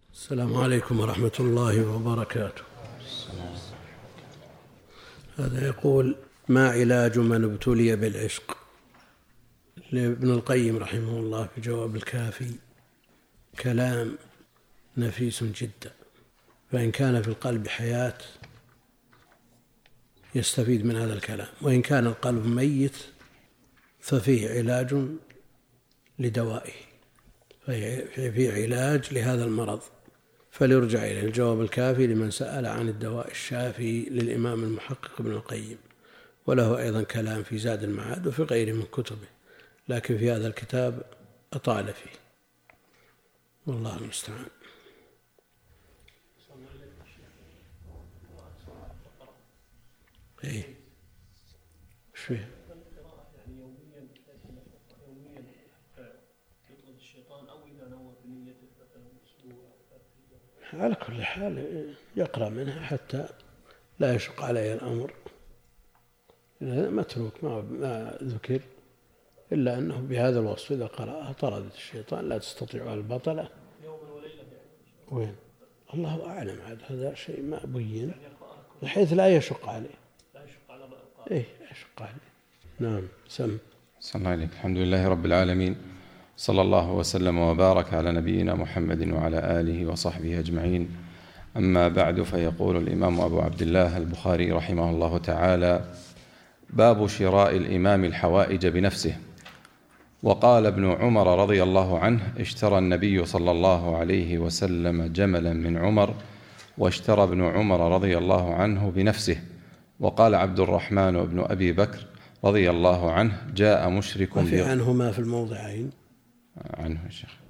السلام عليكم ورحمة الله وبركاته. هذا يقول: ما علاج من ابتلي بالعشق؟ لابن القيم رحمه الله في جواب الكافي كلام نفيس جدا، فإن كان في القلب حياة يستفيد من هذا الكلام، وإن كان القلب ميت ففيه علاج لدوائه، فيه علاج لهذا المرض، فليرجع إليه الجواب الكافي لمن سأل عن الدواء الشافي للإمام المحقق ابن القيم، وله أيضا كلام في زاد المعاد وفي غيره من كتبه، لكن في هذا الكتاب أطال فيه، والله المستعان. ايه ايش فيه؟ على كل حال يقرأ منها حتى لا يشق عليه الأمر، هذا متروك ما ذكر إلا أنه بهذا الوصف إذا قرأها طردت الشيطان، لا تستطيع البطلة. وين؟ الله أعلم، هذا شيء ما بين بحيث لا يشق عليه. إيه يشق عليه. نعم. سم. صلى الله عليه. الحمد لله رب العالمين، صلى الله وسلم وبارك على نبينا محمد وعلى آله وصحبه أجمعين. أما بعد، فيقول الإمام أبو عبد الله البخاري رحمه الله تعالى: باب شراء الإمام الحوائج بنفسه. وقال ابن عمر رضي الله عنه: اشترى النبي صلى الله عليه وسلم جملا من عمر، واشترى ابن عمر رضي الله عنه بنفسه. وقال عبد الرحمن بن أبي بكر رضي الله عنه: جاء مشرك وفي عنهما في الموضعين عنه يا شيخ،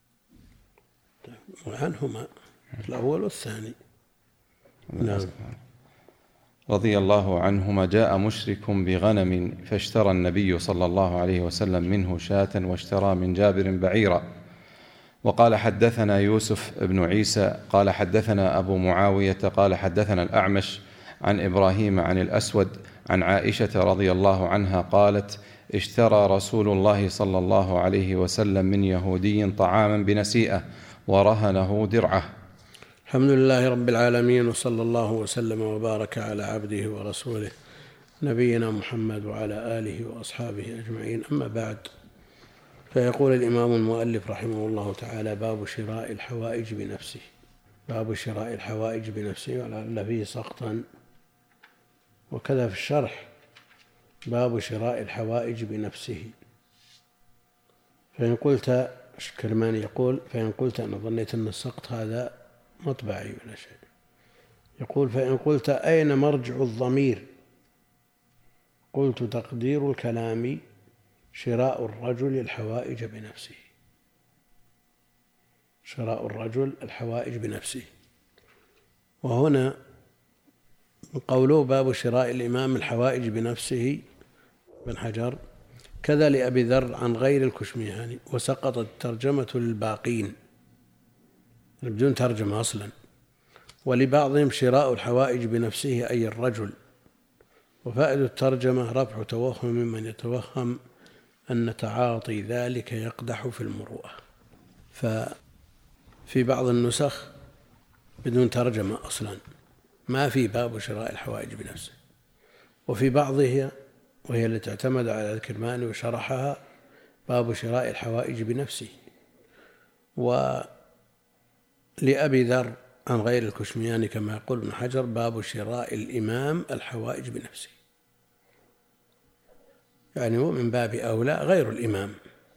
وعنهما الأول والثاني. نعم. رضي الله عنهما: جاء مشرك بغنم فاشترى النبي صلى الله عليه وسلم منه شاة، واشترى من جابر بعيرا. وقال: حدثنا يوسف بن عيسى قال حدثنا أبو معاوية قال حدثنا الأعمش عن إبراهيم عن الأسود عن عائشة رضي الله عنها قالت: اشترى رسول الله صلى الله عليه وسلم من يهودي طعاما بنسيئة ورهنه درعه. الحمد لله رب العالمين، وصلى الله وسلم وبارك على عبده ورسوله نبينا محمد وعلى آله وأصحابه أجمعين. أما بعد، فيقول الإمام المؤلف رحمه الله تعالى: باب شراء الحوائج بنفسه. باب شراء الحوائج بنفسه، ولعل فيه سقطا، وكذا في الشرح: باب شراء الحوائج بنفسه. فإن قلت، الكرماني يقول: فإن قلت، أنا ظنيت أن السقط هذا مطبعي ولا شيء. يقول: فإن قلت أين مرجع الضمير؟ قلت: تقدير الكلام شراء الرجل الحوائج بنفسه. شراء الرجل الحوائج بنفسه. وهنا قوله باب شراء الإمام الحوائج بنفسه بن حجر كذا لأبي ذر عن غير الكشميهاني، وسقطت الترجمة للباقين بدون ترجمة أصلا. ولبعضهم شراء الحوائج بنفسه أي الرجل، وفائدة الترجمة رفع توهم ممن يتوهم أن تعاطي ذلك يقدح في المروءة. ففي بعض النسخ بدون ترجمة أصلا، ما في باب شراء الحوائج بنفسه، وفي بعضها وهي التي اعتمد على الكرماني وشرحها باب شراء الحوائج بنفسه. ولأبي ذر عن غير الكشمياني كما يقول ابن حجر باب شراء الإمام الحوائج بنفسه، يعني ومن باب أولى غير الإمام.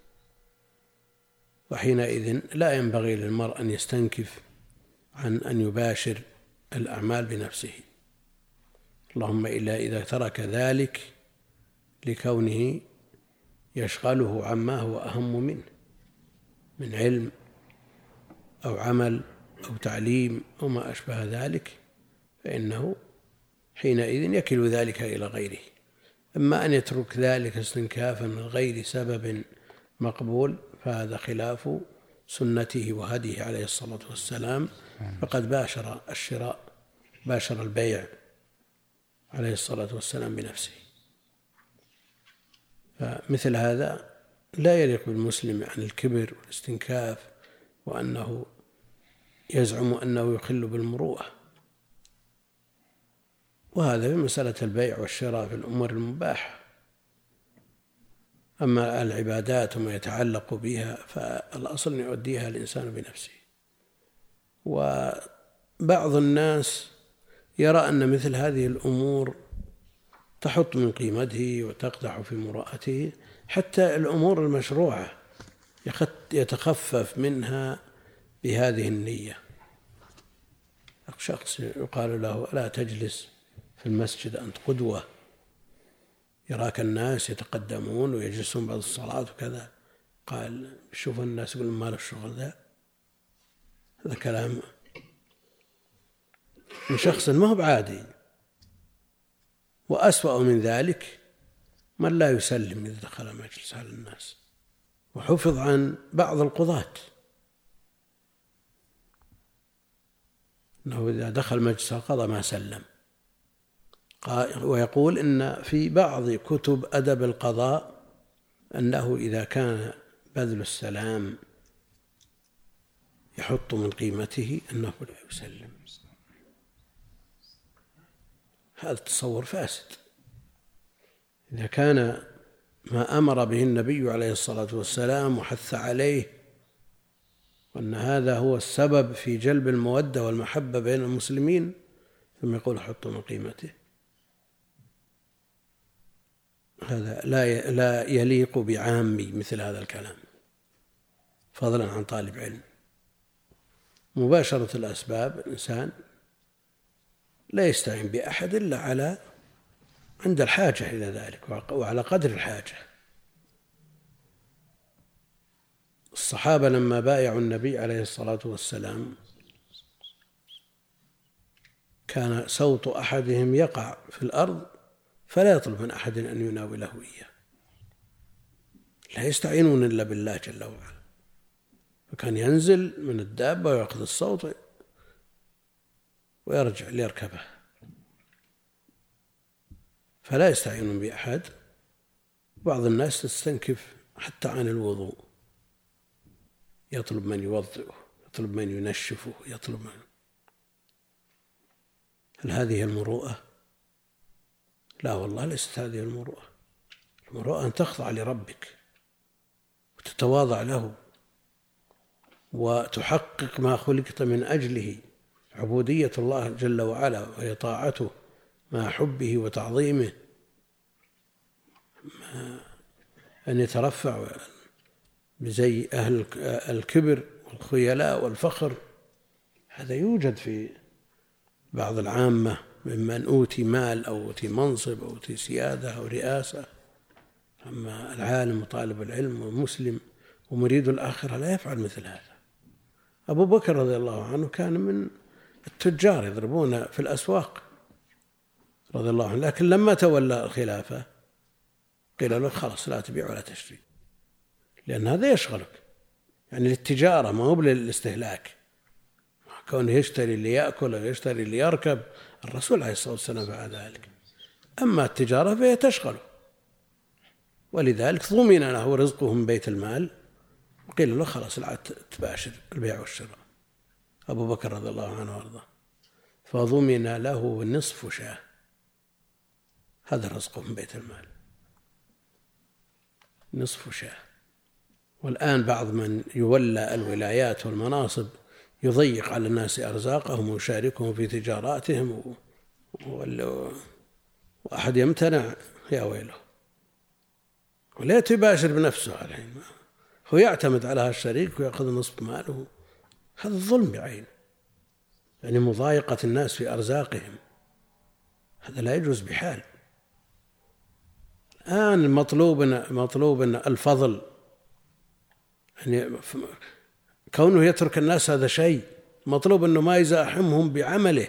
وحينئذ لا ينبغي للمرء أن يستنكف عن أن يباشر الأعمال بنفسه، اللهم إلا إذا ترك ذلك لكونه يشغله عما هو أهم منه من علم أو عمل أو تعليم أو ما أشبه ذلك، فإنه حينئذ يكل ذلك إلى غيره. أما أن يترك ذلك استنكافا من غير سبب مقبول فهذا خلاف سنته وهديه عليه الصلاة والسلام، فقد باشر الشراء، باشر البيع عليه الصلاة والسلام بنفسه. فمثل هذا لا يليق بالمسلم عن الكبر والاستنكاف، وأنه يزعم أنه يخل بالمروءة، وهذا في مسألة البيع والشراء في الأمور المباحة. أما العبادات وما يتعلق بها فالأصل أن يؤديها الإنسان بنفسه. وبعض الناس يرى أن مثل هذه الأمور تحط من قيمته وتقدح في مروءته، حتى الأمور المشروعة يتخفف منها بهذه النية. شخص يقال له لا تجلس في المسجد أنت قدوة، يراك الناس يتقدمون ويجلسون بعد الصلاة وكذا، قال شوف الناس يقولون ما له الشغل ذا. هذا كلام من شخص ما هو بعادي. وأسوأ من ذلك من لا يسلم إذا دخل مجلس على الناس. وحفظ عن بعض القضاة أنه إذا دخل مجلس القضاء ما سلم، ويقول إن في بعض كتب أدب القضاء أنه إذا كان بذل السلام يحط من قيمته أنه لا يسلم. هذا التصور فاسد. إذا كان ما أمر به النبي عليه الصلاة والسلام وحث عليه، وأن هذا هو السبب في جلب المودة والمحبة بين المسلمين، ثم يقول حط من قيمته، هذا لا يليق بعامي مثل هذا الكلام، فضلا عن طالب علم. مباشرة الأسباب، الإنسان لا يستعين بأحد إلا عند الحاجة إلى ذلك وعلى قدر الحاجة. الصحابة لما بايعوا النبي عليه الصلاة والسلام كان صوت أحدهم يقع في الأرض فلا يطلب من أحد أن يناوله إياه، لا يستعينون إلا بالله جل وعلا. فكان ينزل من الدابة ويأخذ الصوت ويرجع ليركبه، فلا يستعينون بأحد. بعض الناس تستنكف حتى عن الوضوء، يطلب من يوضئه، يطلب من ينشفه، يطلب من. هل هذه المروءة؟ لا والله، ليست هذه المروءة. المروءة أن تخضع لربك وتتواضع له وتحقق ما خلقت من أجله، عبودية الله جل وعلا وهي طاعته مع حبه وتعظيمه، أن يترفع بزي أهل الكبر والخيلاء والفخر. هذا يوجد في بعض العامة ممن أوتي مال أو أوتي منصب أو أوتي سيادة أو رئاسة. أما العالم وطالب العلم والمسلم ومريد الآخرة لا يفعل مثل هذا. أبو بكر رضي الله عنه كان من التجار يضربون في الأسواق رضي الله عنه، لكن لما تولى الخلافة قيل له خلاص لا تبيع ولا تشتري، لأن هذا يشغلك، يعني للتجارة ما هو للاستهلاك. كونه يشتري اللي يأكل ويشتري اللي يركب، الرسول عليه الصلاة والسلام فعل ذلك. أما التجارة فهي تشغله، ولذلك ضمن له رزقه من بيت المال، وقيل له خلاص لا تباشر البيع والشراء. أبو بكر رضي الله عنه وارضاه، فضمن له نصف شاة، هذا رزقه من بيت المال، نصف شاة. والآن بعض من يولى الولايات والمناصب يضيق على الناس أرزاقهم ويشاركهم في تجاراتهم، وأحد يمتنع يا ويله، ولا تباشر بنفسه الحين، هو يعتمد على هالشريك ويأخذ نصف ماله. هذا الظلم بعين، يعني مضايقة الناس في أرزاقهم، هذا لا يجوز بحال. الآن مطلوب الفضل، يعني كونه يترك الناس هذا شيء، مطلوب أنه ما يزاحمهم بعمله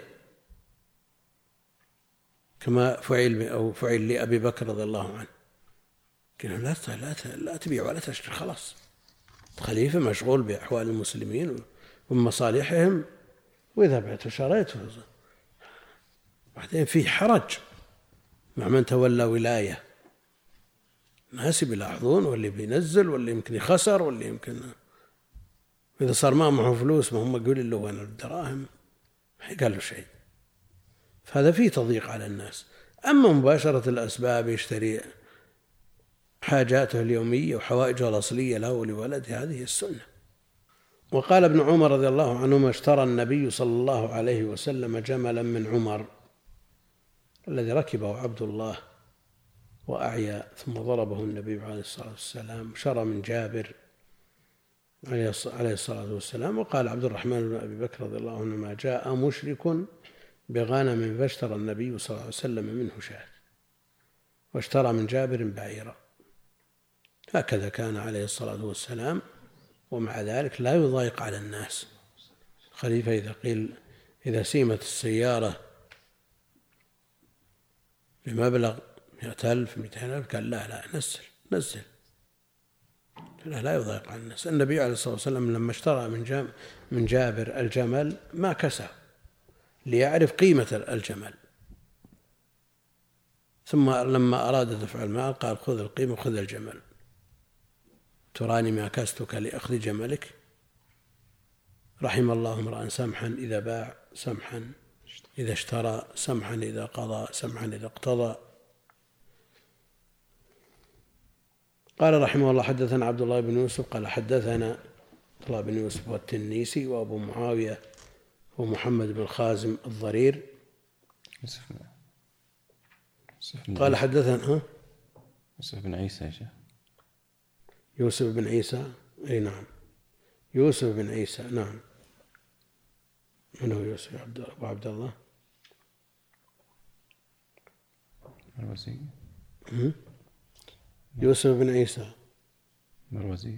كما فعل لأبي بكر رضي الله عنه. قالوا لا تبيع ولا تشتري، خلاص الخليفة مشغول بأحوال المسلمين ومصالحهم، وإذا بعت وشريت. بعدين في حرج مع من تولى ولاية، الناس بيلاحظون، واللي بينزل واللي يمكن يخسر واللي يمكن، إذا صار ما معه فلوس، ما هم يقول له وين الدراهم، ما قال له شيء، فهذا فيه تضييق على الناس. أما مباشرة الأسباب، يشتري حاجاته اليومية وحوائجه الأصلية له ولولده، هذه السنة. وقال ابن عمر رضي الله عنهما: اشترى النبي صلى الله عليه وسلم جملا من عمر الذي ركبه عبد الله وأعيا، ثم ضربه النبي عليه الصلاة والسلام. شرى من جابر عليه الصلاة والسلام. وقال عبد الرحمن بن أبي بكر رضي الله عنه: ما جاء مشرك بغنم فاشترى النبي صلى الله عليه وسلم منه شاة، واشترى من جابر بعيرا. هكذا كان عليه الصلاة والسلام، ومع ذلك لا يضايق على الناس. خليفة إذا قيل إذا سيمت السيارة بمبلغ 100,000 200,000 قال لا نزل، لا يضايق على الناس. النبي عليه الصلاة والسلام لما اشترى من جابر الجمل ما كسى، ليعرف قيمة الجمل، ثم لما أراد دفع المال قال: خذ القيمة وخذ الجمل، تراني ما كستك لأخذ جملك. رحم الله امرأ سمحا إذا باع، سمحا إذا اشترى، سمحا إذا قضى، سمحا إذا اقتضى. قال رحمه الله: حدثنا عبد الله بن يوسف قال حدثنا عبد الله بن يوسف والتنيسي وأبو معاوية ومحمد بن خازم الضرير. قال حدثنا يوسف بن عيسى يا شيخ. يوسف بن عيسى، أي نعم، يوسف بن عيسى، نعم. من هو يوسف؟ أبو عبد الله مروزي. يوسف بن عيسى مروزي.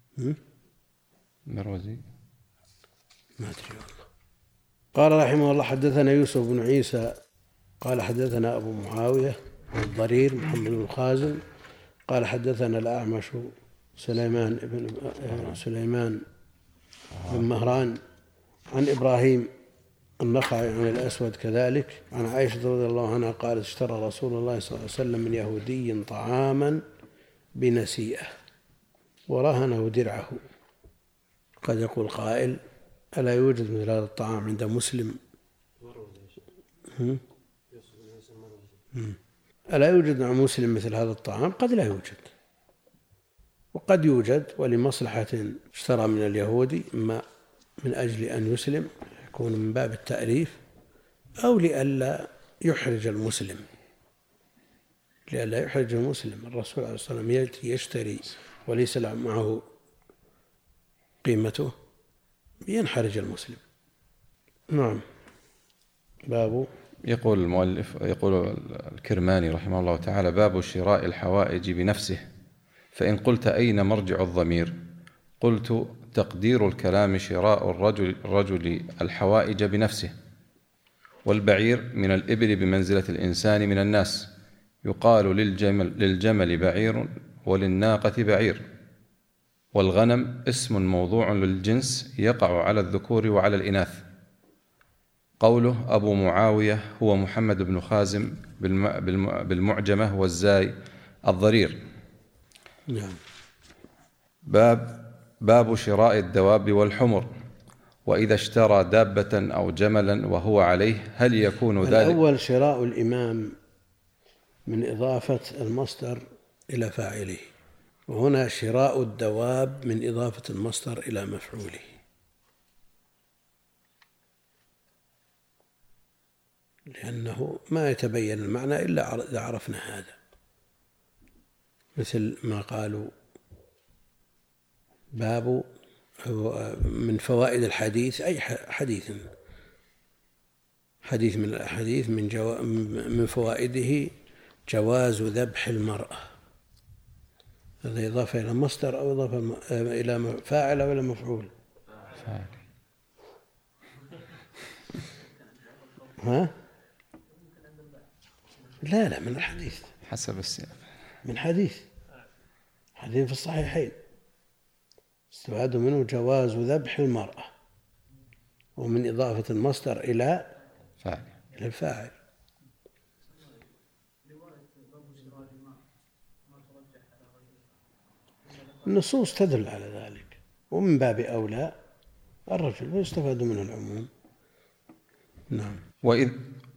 ما أدري والله. قال رحمه الله: حدثنا يوسف بن عيسى قال حدثنا أبو معاوية الضرير محمد بن خازم قال حدثنا الأعمش سليمان بن مهران عن إبراهيم النخعي عن الأسود كذلك عن عائشة رضي الله عنها قالت: اشترى رسول الله صلى الله عليه وسلم من يهودي طعاما بنسيئة ورهنه درعه. قد يقول قائل: ألا يوجد مثل هذا الطعام عند مسلم؟ ألا يوجد مع مسلم مثل هذا الطعام؟ قد لا يوجد، وقد يوجد ولمصلحة اشترى من اليهودي، إما من أجل أن يسلم يكون من باب التأليف، أو لئلا يحرج المسلم. الرسول عليه الصلاة والسلام يشتري وليس معه قيمته، ينحرج المسلم. نعم. باب. يقول المؤلف، يقول الكرماني رحمه الله تعالى: باب شراء الحوائج بنفسه. فإن قلت أين مرجع الضمير؟ قلت: تقدير الكلام شراء الرجل الحوائج بنفسه. والبعير من الإبل بمنزلة الإنسان من الناس، يقال للجمل بعير وللناقة بعير. والغنم اسم موضوع للجنس يقع على الذكور وعلى الإناث. قوله أبو معاوية هو محمد بن خازم بالمعجمة والزاي الضرير. نعم. باب شراء الدواب والحمر. وإذا اشترى دابة أو جملا وهو عليه هل يكون ذلك؟ الأول شراء الإمام من إضافة المصدر إلى فاعله، وهنا شراء الدواب من إضافة المصدر إلى مفعوله، لأنه ما يتبين المعنى إلا إذا عرفنا هذا، مثل ما قالوا: باب من فوائد الحديث، أي حديث من الأحاديث من فوائده جواز ذبح المرأة. هذا إضافة إلى مصدر أو إضافة إلى فاعل أو إلى مفعول؟ فاعل. ها؟ لا من الحديث، حسب السياق، من حديث في الصحيحين استفاد منه جواز ذبح المرأة، ومن إضافة المصدر إلى الفاعل. النصوص تدل على ذلك، ومن باب أولى الرجل ويستفاد منه العموم. نعم. وإذ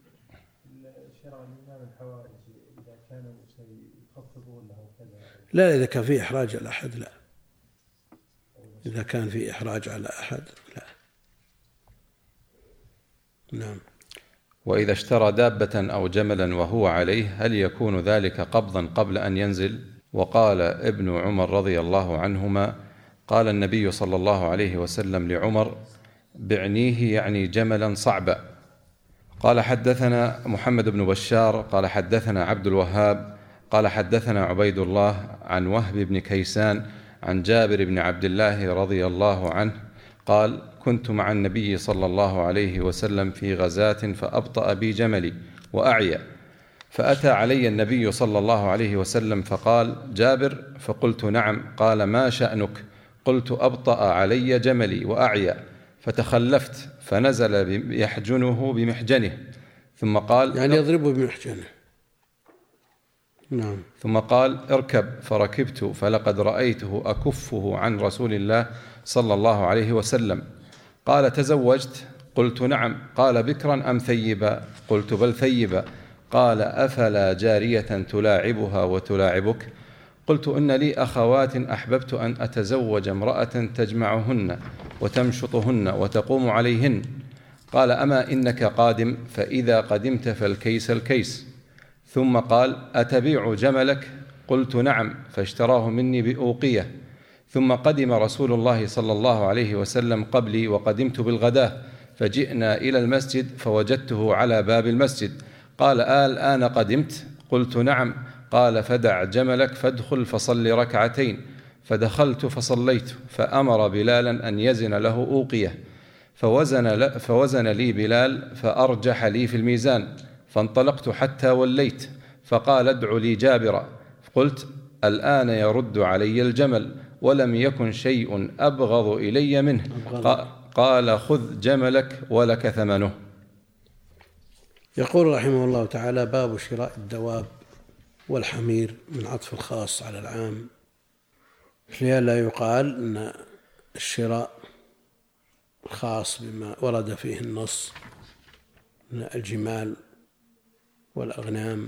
لا، إذا كان في إحراج على أحد لا. إذا كان في إحراج على أحد لا. نعم. وإذا اشترى دابة أو جملا وهو عليه هل يكون ذلك قبضا قبل أن ينزل؟ وقال ابن عمر رضي الله عنهما: قال النبي صلى الله عليه وسلم لعمر: بعنيه، يعني جملا صعبا. قال حدثنا محمد بن بشار قال حدثنا عبد الوهاب قال حدثنا عبيد الله عن وهب بن كيسان عن جابر بن عبد الله رضي الله عنه قال: كنت مع النبي صلى الله عليه وسلم في غزاة فأبطأ بي جملي وأعيا، فأتى علي النبي صلى الله عليه وسلم فقال: جابر؟ فقلت: نعم. قال: ما شأنك؟ قلت: أبطأ علي جملي وأعيا، فتخلفت فنزل يحجنه بمحجنه، ثم قال: يعني يضربه بمحجنه. نعم. ثم قال: اركب، فركبت، فلقد رأيته أكفه عن رسول الله صلى الله عليه وسلم. قال: تزوجت؟ قلت: نعم. قال: بكرا أم ثيبا؟ قلت: بل ثيبا. قال: أفلا جارية تلاعبها وتلاعبك؟ قلت: إن لي أخوات أحببت أن أتزوج امرأة تجمعهن وتمشطهن وتقوم عليهن. قال: أما إنك قادم؟ فإذا قدمت فالكيس الكيس. ثم قال: أتبيع جملك؟ قلت: نعم. فاشتراه مني بأوقية. ثم قدم رسول الله صلى الله عليه وسلم قبلي، وقدمت بالغداة، فجئنا إلى المسجد فوجدته على باب المسجد. قال: الآن قدمت؟ قلت: نعم. قال: فدع جملك فادخل فصل ركعتين. فدخلت فصليت، فأمر بلالا أن يزن له أوقية، فوزن لي بلال فأرجح لي في الميزان، فانطلقت حتى وليت، فقال: ادع لي جابرا. قلت: الآن يرد علي الجمل، ولم يكن شيء أبغض إلي منه. قال: خذ جملك ولك ثمنه. يقول رحمه الله تعالى: باب شراء الدواب والحمير، من عطف الخاص على العام، لئلا يقال أن الشراء خاص بما ورد فيه النص من الجمال والأغنام،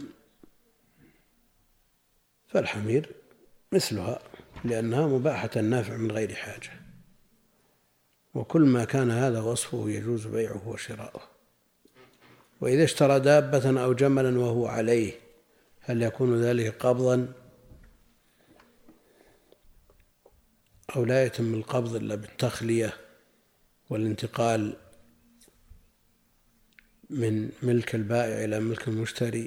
فالحمير مثلها لأنها مباحة النافع من غير حاجة، وكل ما كان هذا وصفه يجوز بيعه وشراؤه. وإذا اشترى دابة أو جملا وهو عليه هل يكون ذلك قبضا أو لا يتم القبض إلا بالتخلية والانتقال من ملك البائع إلى ملك المشتري؟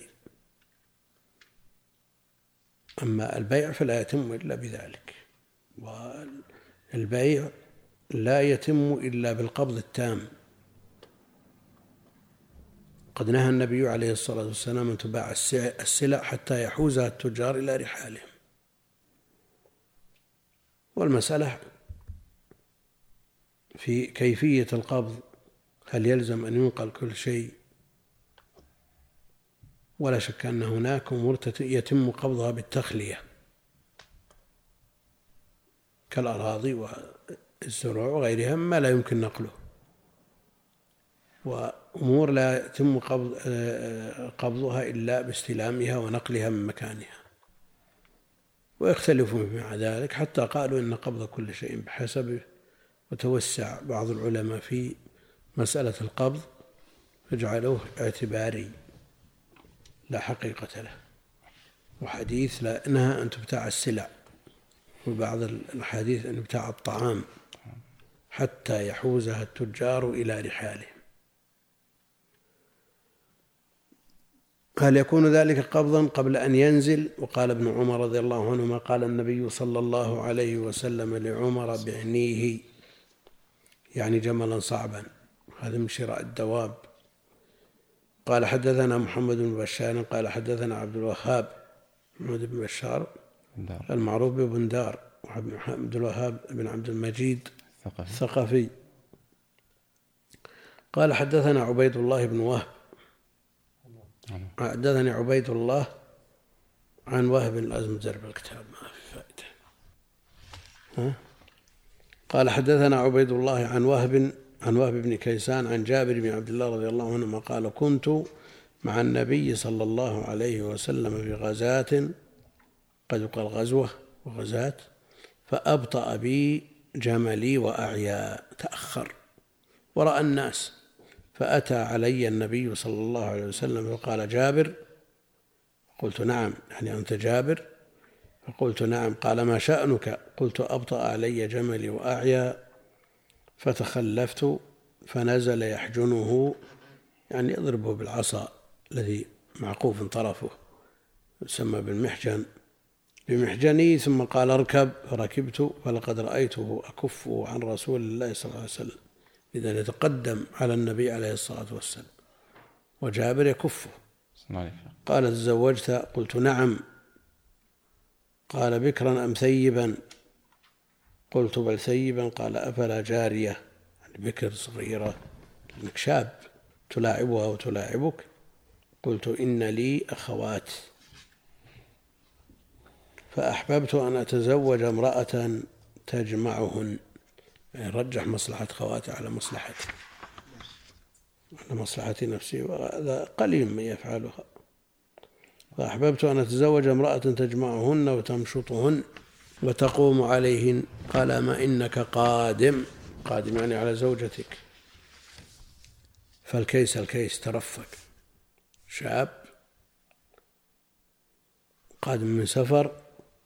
أما البيع فلا يتم إلا بذلك، والبيع لا يتم إلا بالقبض التام. قد نهى النبي عليه الصلاة والسلام أن تباع السلع حتى يحوزها التجار إلى رحالهم. والمسألة في كيفية القبض، هل يلزم أن ينقل كل شيء؟ ولا شك أن هناك أمور يتم قبضها بالتخلية كالأراضي والزروع وغيرها مما لا يمكن نقله، وأمور لا يتم قبضها إلا باستلامها ونقلها من مكانها. ويختلفون مع ذلك حتى قالوا إن قبض كل شيء بحسبه، وتوسع بعض العلماء في مسألة القبض فجعلوه اعتباري لا حقيقة له، وحديث لا نهى أن تبتاع السلع، وبعض الحديث أن يبتاع الطعام حتى يحوزها التجار إلى رحالهم. هل يكون ذلك قبضا قبل أن ينزل؟ وقال ابن عمر رضي الله عنهما: قال النبي صلى الله عليه وسلم لعمر: بعنيه، يعني جملا صعبا. هذا من شراء الدواب. قال حدثنا محمد بن بشار قال حدثنا عبد الوهاب، محمد بن بشار المعروف ببندار، وعبد الوهاب بن عبد المجيد الثقفي. قال حدثنا عبيد الله بن وهب، حدثني عبيد الله عن وهب. لازم تجرب الكتاب، ما في فائدة. قال حدثنا عبيد الله عن وهب بن كيسان عن جابر بن عبد الله رضي الله عنهما قال كنت مع النبي صلى الله عليه وسلم في غزاة، قد يقال غزوة وغزاة، فأبطأ بي جملي وأعيا، تأخر ورأى الناس، فأتى علي النبي صلى الله عليه وسلم فقال جابر؟ قلت نعم، يعني أنت جابر؟ فقلت نعم. قال ما شأنك؟ قلت أبطأ علي جملي وأعيا، فتخلفت فنزل يحجنه، يعني يضربه بالعصا الذي معقوف طرفه يسمى بمحجني، ثم قال اركب، فركبت، فلقد رأيته أكفه عن رسول الله صلى الله عليه وسلم، إذا يتقدم على النبي عليه الصلاة والسلام وجابر يكفه. قال تزوجت؟ قلت نعم. قال بكرا أم ثيبا؟ قلت بل ثيبا. قال أفلا جارية، يعني بكر صغيرة لأنك شاب تلاعبها وتلاعبك؟ قلت إن لي أخوات، فأحببت أن أتزوج امرأة تجمعهن، يعني رجح مصلحة خواته على مصلحة نفسي، وهذا قليل من يفعلها. فأحببت أن أتزوج امرأة تجمعهن وتمشطهن وتقوم عليهن. قال ما إنك قادم يعني على زوجتك. فالكيس ترفق، شاب قادم من سفر،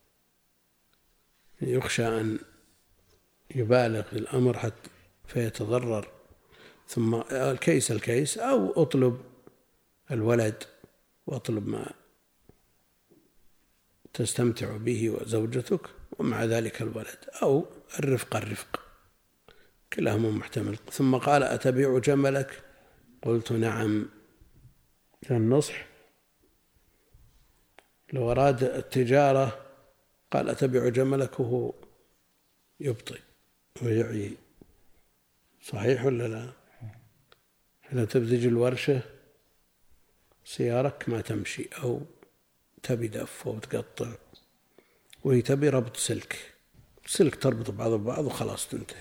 يخشى أن يبالغ في الأمر حتى فيتضرر. ثم الكيس أو أطلب الولد وأطلب ما تستمتع به وزوجتك، ومع ذلك الولد، أو الرفق، كلاهما محتمل. ثم قال أتبيع جملك؟ قلت نعم. النصح لو أراد التجارة قال أتبيع جملك وهو يبطئ ويعي، صحيح ولا لا؟ إذا تبتج الورشة سيارك ما تمشي، أو تبي دف أو تقطع، وهي تبي ربط سلك تربط بعض ببعض وخلاص تنتهي.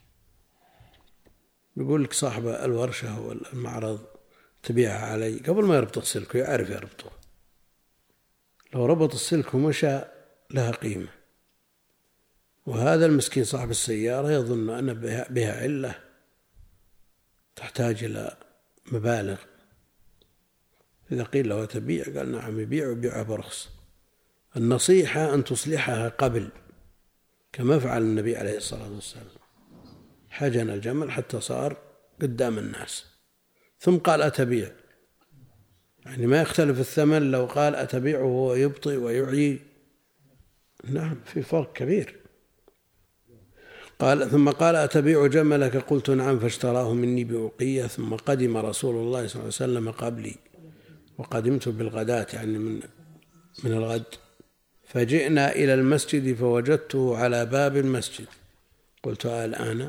يقول لك صاحب الورشة أو المعرض تبيعها علي، قبل ما يربط السلك يعرف يربطه، لو ربط السلك ومشى لها قيمة. وهذا المسكين صاحب السيارة يظن أن بها علة تحتاج إلى مبالغ. إذا قيل له تبيع قال نعم يبيع، ويبيعها برخص. النصيحة أن تصلحها قبل، كما فعل النبي عليه الصلاة والسلام، حجن الجمل حتى صار قدام الناس ثم قال أتبيع، يعني ما يختلف الثمن. لو قال أتبيع وهو يبطئ ويعيي، نعم في فرق كبير. ثم قال أتبيع جملك؟ قلت نعم. فاشتراه مني بأوقية. ثم قدم رسول الله صلى الله عليه وسلم قبلي، وقدمت بالغداة، يعني من الغد. فجئنا إلى المسجد فوجدته على باب المسجد. قلت الآن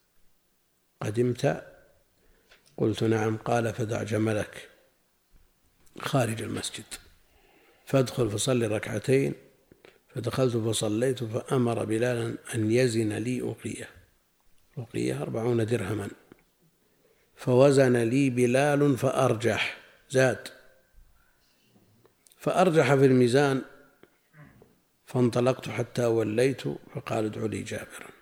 قدمت؟ قلت نعم. قال فدع جملك خارج المسجد فادخل فصلي ركعتين. فدخلت فصليت، فأمر بلالا أن يزن لي أوقية 40 درهما. فوزن لي بلال فأرجح، زاد فأرجح في الميزان. فانطلقت حتى وليت، فقال ادعوا لي جابرا.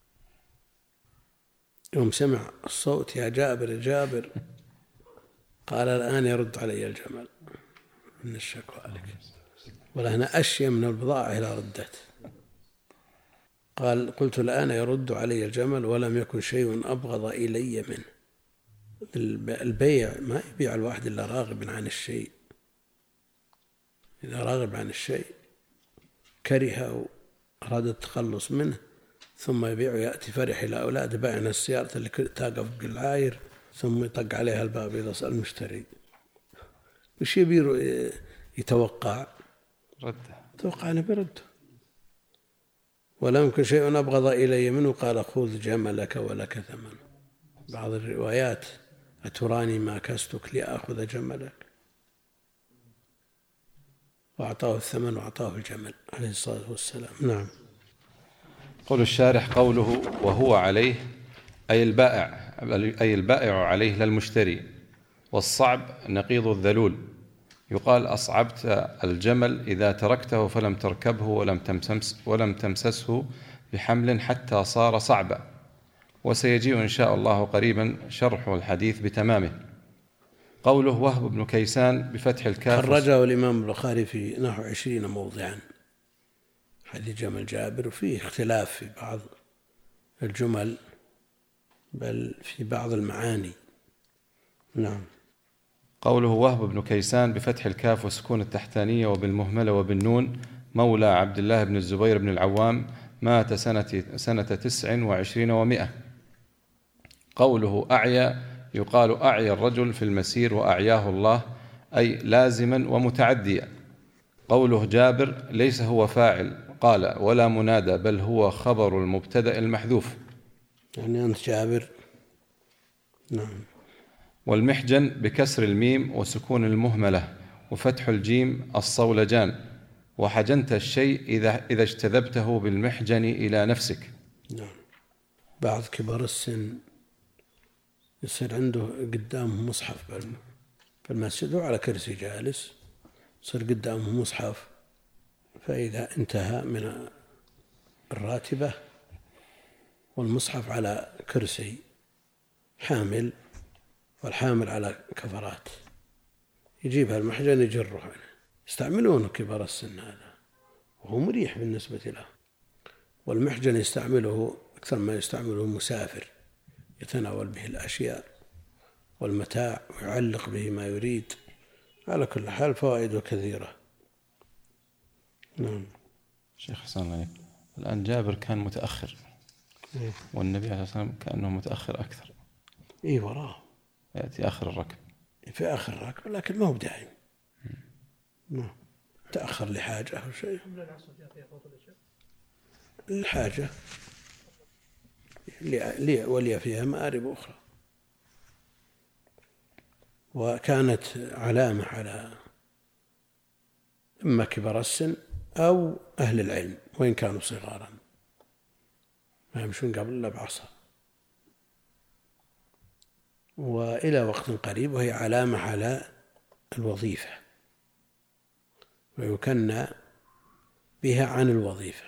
يوم سمع الصوت يا جابر يا جابر، قال الآن يرد علي الجمل من الشكوى عليك، ولهنا أشياء من البضاعة إلى ردت. قلت الآن يرد علي الجمل، ولم يكن شيء أبغض إلي منه. البيع ما يبيع الواحد إلا راغب عن الشيء، إذا راغب عن الشيء كره أراد التخلص منه ثم يبيع، يأتي فرح إلى أولاد بعنا السيارة اللي تقف بالعاير ثم يطق عليها الباب إذا سأل المشتري وش يبير يتوقع أنه برده. ولم يكن شيء أبغض إلي منه. قال خذ جملك ولك ثمن. بعض الروايات أتراني ما كستك لأخذ جملك، وأعطاه الثمن وأعطاه الجمل عليه الصلاة والسلام. نعم. قول الشارح قوله وهو عليه أي البائع عليه للمشتري، والصعب نقيض الذلول. يقال أصعبت الجمل إذا تركته فلم تركبه ولم تمسسه بحمل حتى صار صعبا. وسيجيء إن شاء الله قريبا شرح الحديث بتمامه. قوله وهب بن كيسان بفتح الكاف. خرجه الإمام البخاري في نحو 20 موضعا حديث جمل جابر، وفيه اختلاف في بعض الجمل بل في بعض المعاني. نعم. قوله وهب بن كيسان بفتح الكاف وسكون التحتانية وبالمهملة وبالنون، مولى عبد الله بن الزبير بن العوام، مات سنة 29 و100. قوله أعيا، يقال أعيا الرجل في المسير وأعياه الله، أي لازما ومتعديا. قوله جابر ليس هو فاعل قال ولا منادى، بل هو خبر المبتدأ المحذوف، يعني أنت جابر. نعم. والمحجن بكسر الميم وسكون المهملة وفتح الجيم الصولجان، وحجنت الشيء إذا اجتذبته بالمحجن إلى نفسك. نعم. بعض كبار السن يصير عنده قدامه مصحف في المسجد وعلى كرسي جالس، يصير قدامه مصحف، فإذا انتهى من الراتبة والمصحف على كرسي حامل والحامل على كفرات، يجيبها المحجن يجره، يستعملونه كبار السن هذا، وهو مريح بالنسبة له. والمحجن يستعمله أكثر ما يستعمله المسافر، يتناول به الأشياء والمتاع ويعلق به ما يريد. على كل حال فوائده كثيرة. نعم. شيخ حسن عليك، الآن جابر كان متأخر، والنبي عليه الصلاة والسلام كأنه متأخر أكثر. إيه وراه يأتي آخر الركب، في آخر الركب، لكن ما هو دائم. نعم. تأخر لحاجة أو شيء، الحاجة ولي فيها مآرب أخرى. وكانت علامة على إما كبار السن أو أهل العلم وإن كانوا صغارا، ما يمشون قبل إلا بعصا. وإلى وقت قريب وهي علامة على الوظيفة، ويكنى بها عن الوظيفة.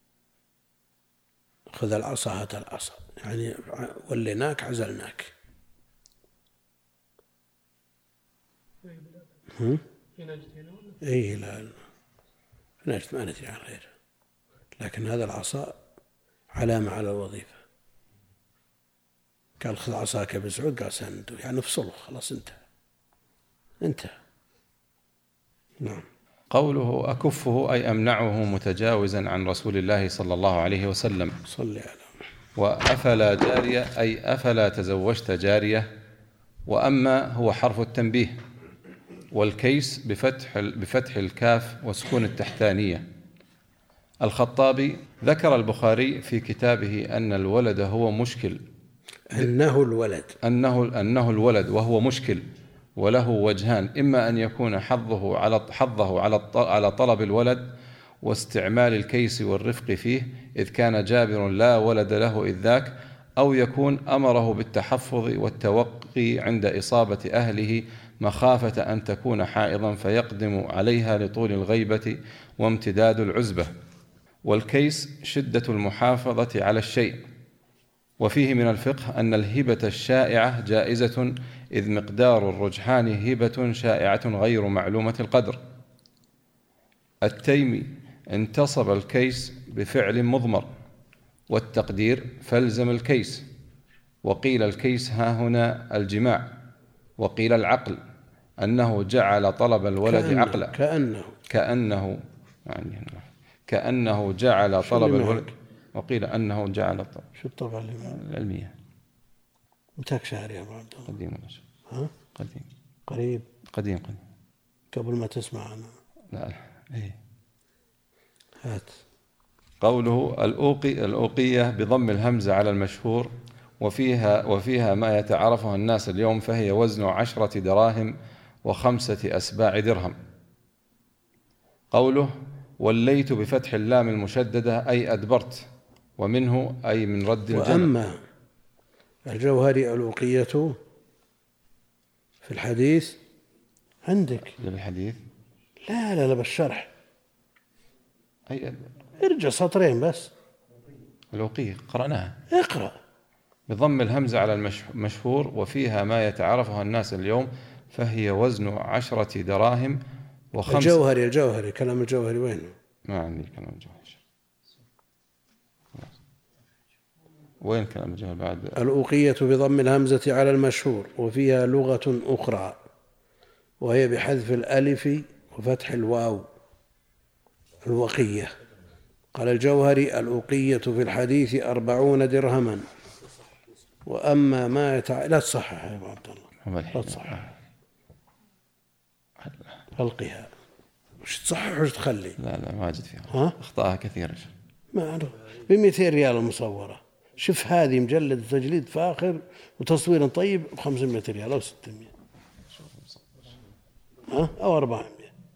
خذ العصا هات العصا، يعني وليناك عزلناك. إيه لا نجد ما ندري عن غيره، لكن هذا العصا علامة على الوظيفة. قال خذ عصاك بزعق، قال سنده، يعني افصله، خلاص انتهى. نعم. قوله أكفه أي أمنعه متجاوزا عن رسول الله صلى الله عليه وسلم. صلي على. وأفلا جارية أي أفلا تزوجت جارية. وأما هو حرف التنبيه، والكيس بفتح الكاف وسكون التحتانية. الخطابي ذكر البخاري في كتابه أن الولد هو مشكل، أنه الولد وهو مشكل، وله وجهان: إما أن يكون حظه على طلب الولد واستعمال الكيس والرفق فيه، إذ كان جابر لا ولد له إذ ذاك، أو يكون أمره بالتحفظ والتوقي عند إصابة أهله مخافة أن تكون حائضا فيقدم عليها لطول الغيبة وامتداد العزبة. والكيس شدة المحافظة على الشيء. وفيه من الفقه أن الهبة الشائعة جائزة، إذ مقدار الرجحان هبة شائعة غير معلومة القدر. التيمي انتصب الكيس بفعل مضمر، والتقدير فالزم الكيس. وقيل الكيس ها هنا الجماع. وقيل العقل، أنه جعل طلب الولد عقلا، كأنه جعل طلب الولد. وقيل أنه جعل طلب. شو الطبع العلمية؟ متاك شهر يا أبو عبد الله؟ قديم ولا شيء؟ ها؟ قديم قبل ما تسمع عنه. لا إيه. هات. قوله الأوقية بضم الهمزة على المشهور، وفيها ما يتعرفها الناس اليوم، فهي وزن 10 دراهم و5 أسباع درهم. قوله وليت بفتح اللام المشددة أي أدبرت، ومنه أي من رد الجمل. وأما الجوهري الأوقية في الحديث عندك الحديث لا بالشرح، أي ارجع سطرين بس. الأوقية قرأناها، اقرأ. بضم الهمزة على المشهور وفيها ما يتعارفها الناس اليوم فهي وزن 10 دراهم وخمس. الجوهري كلام الجوهري وينه؟ ما عندي كلام الجوهري. وين كلام الجوهري بعد؟ الأوقية بضم الهمزة على المشهور وفيها لغة أخرى وهي بحذف الألف وفتح الواو، الوقية. قال الجوهري الأوقية في الحديث 40 درهما. وأما ما لا تصحح يا أبو عبد الله، لا تصحح، ألقها. وش تصحح وش تخلي؟ لا ما أجد فيها أخطاءها كثيرة. ما أعرف. ب200 ريال المصورة، شوف هذه مجلد تجليد فاخر وتصوير طيب ب500 ريال أو 600 أو 400.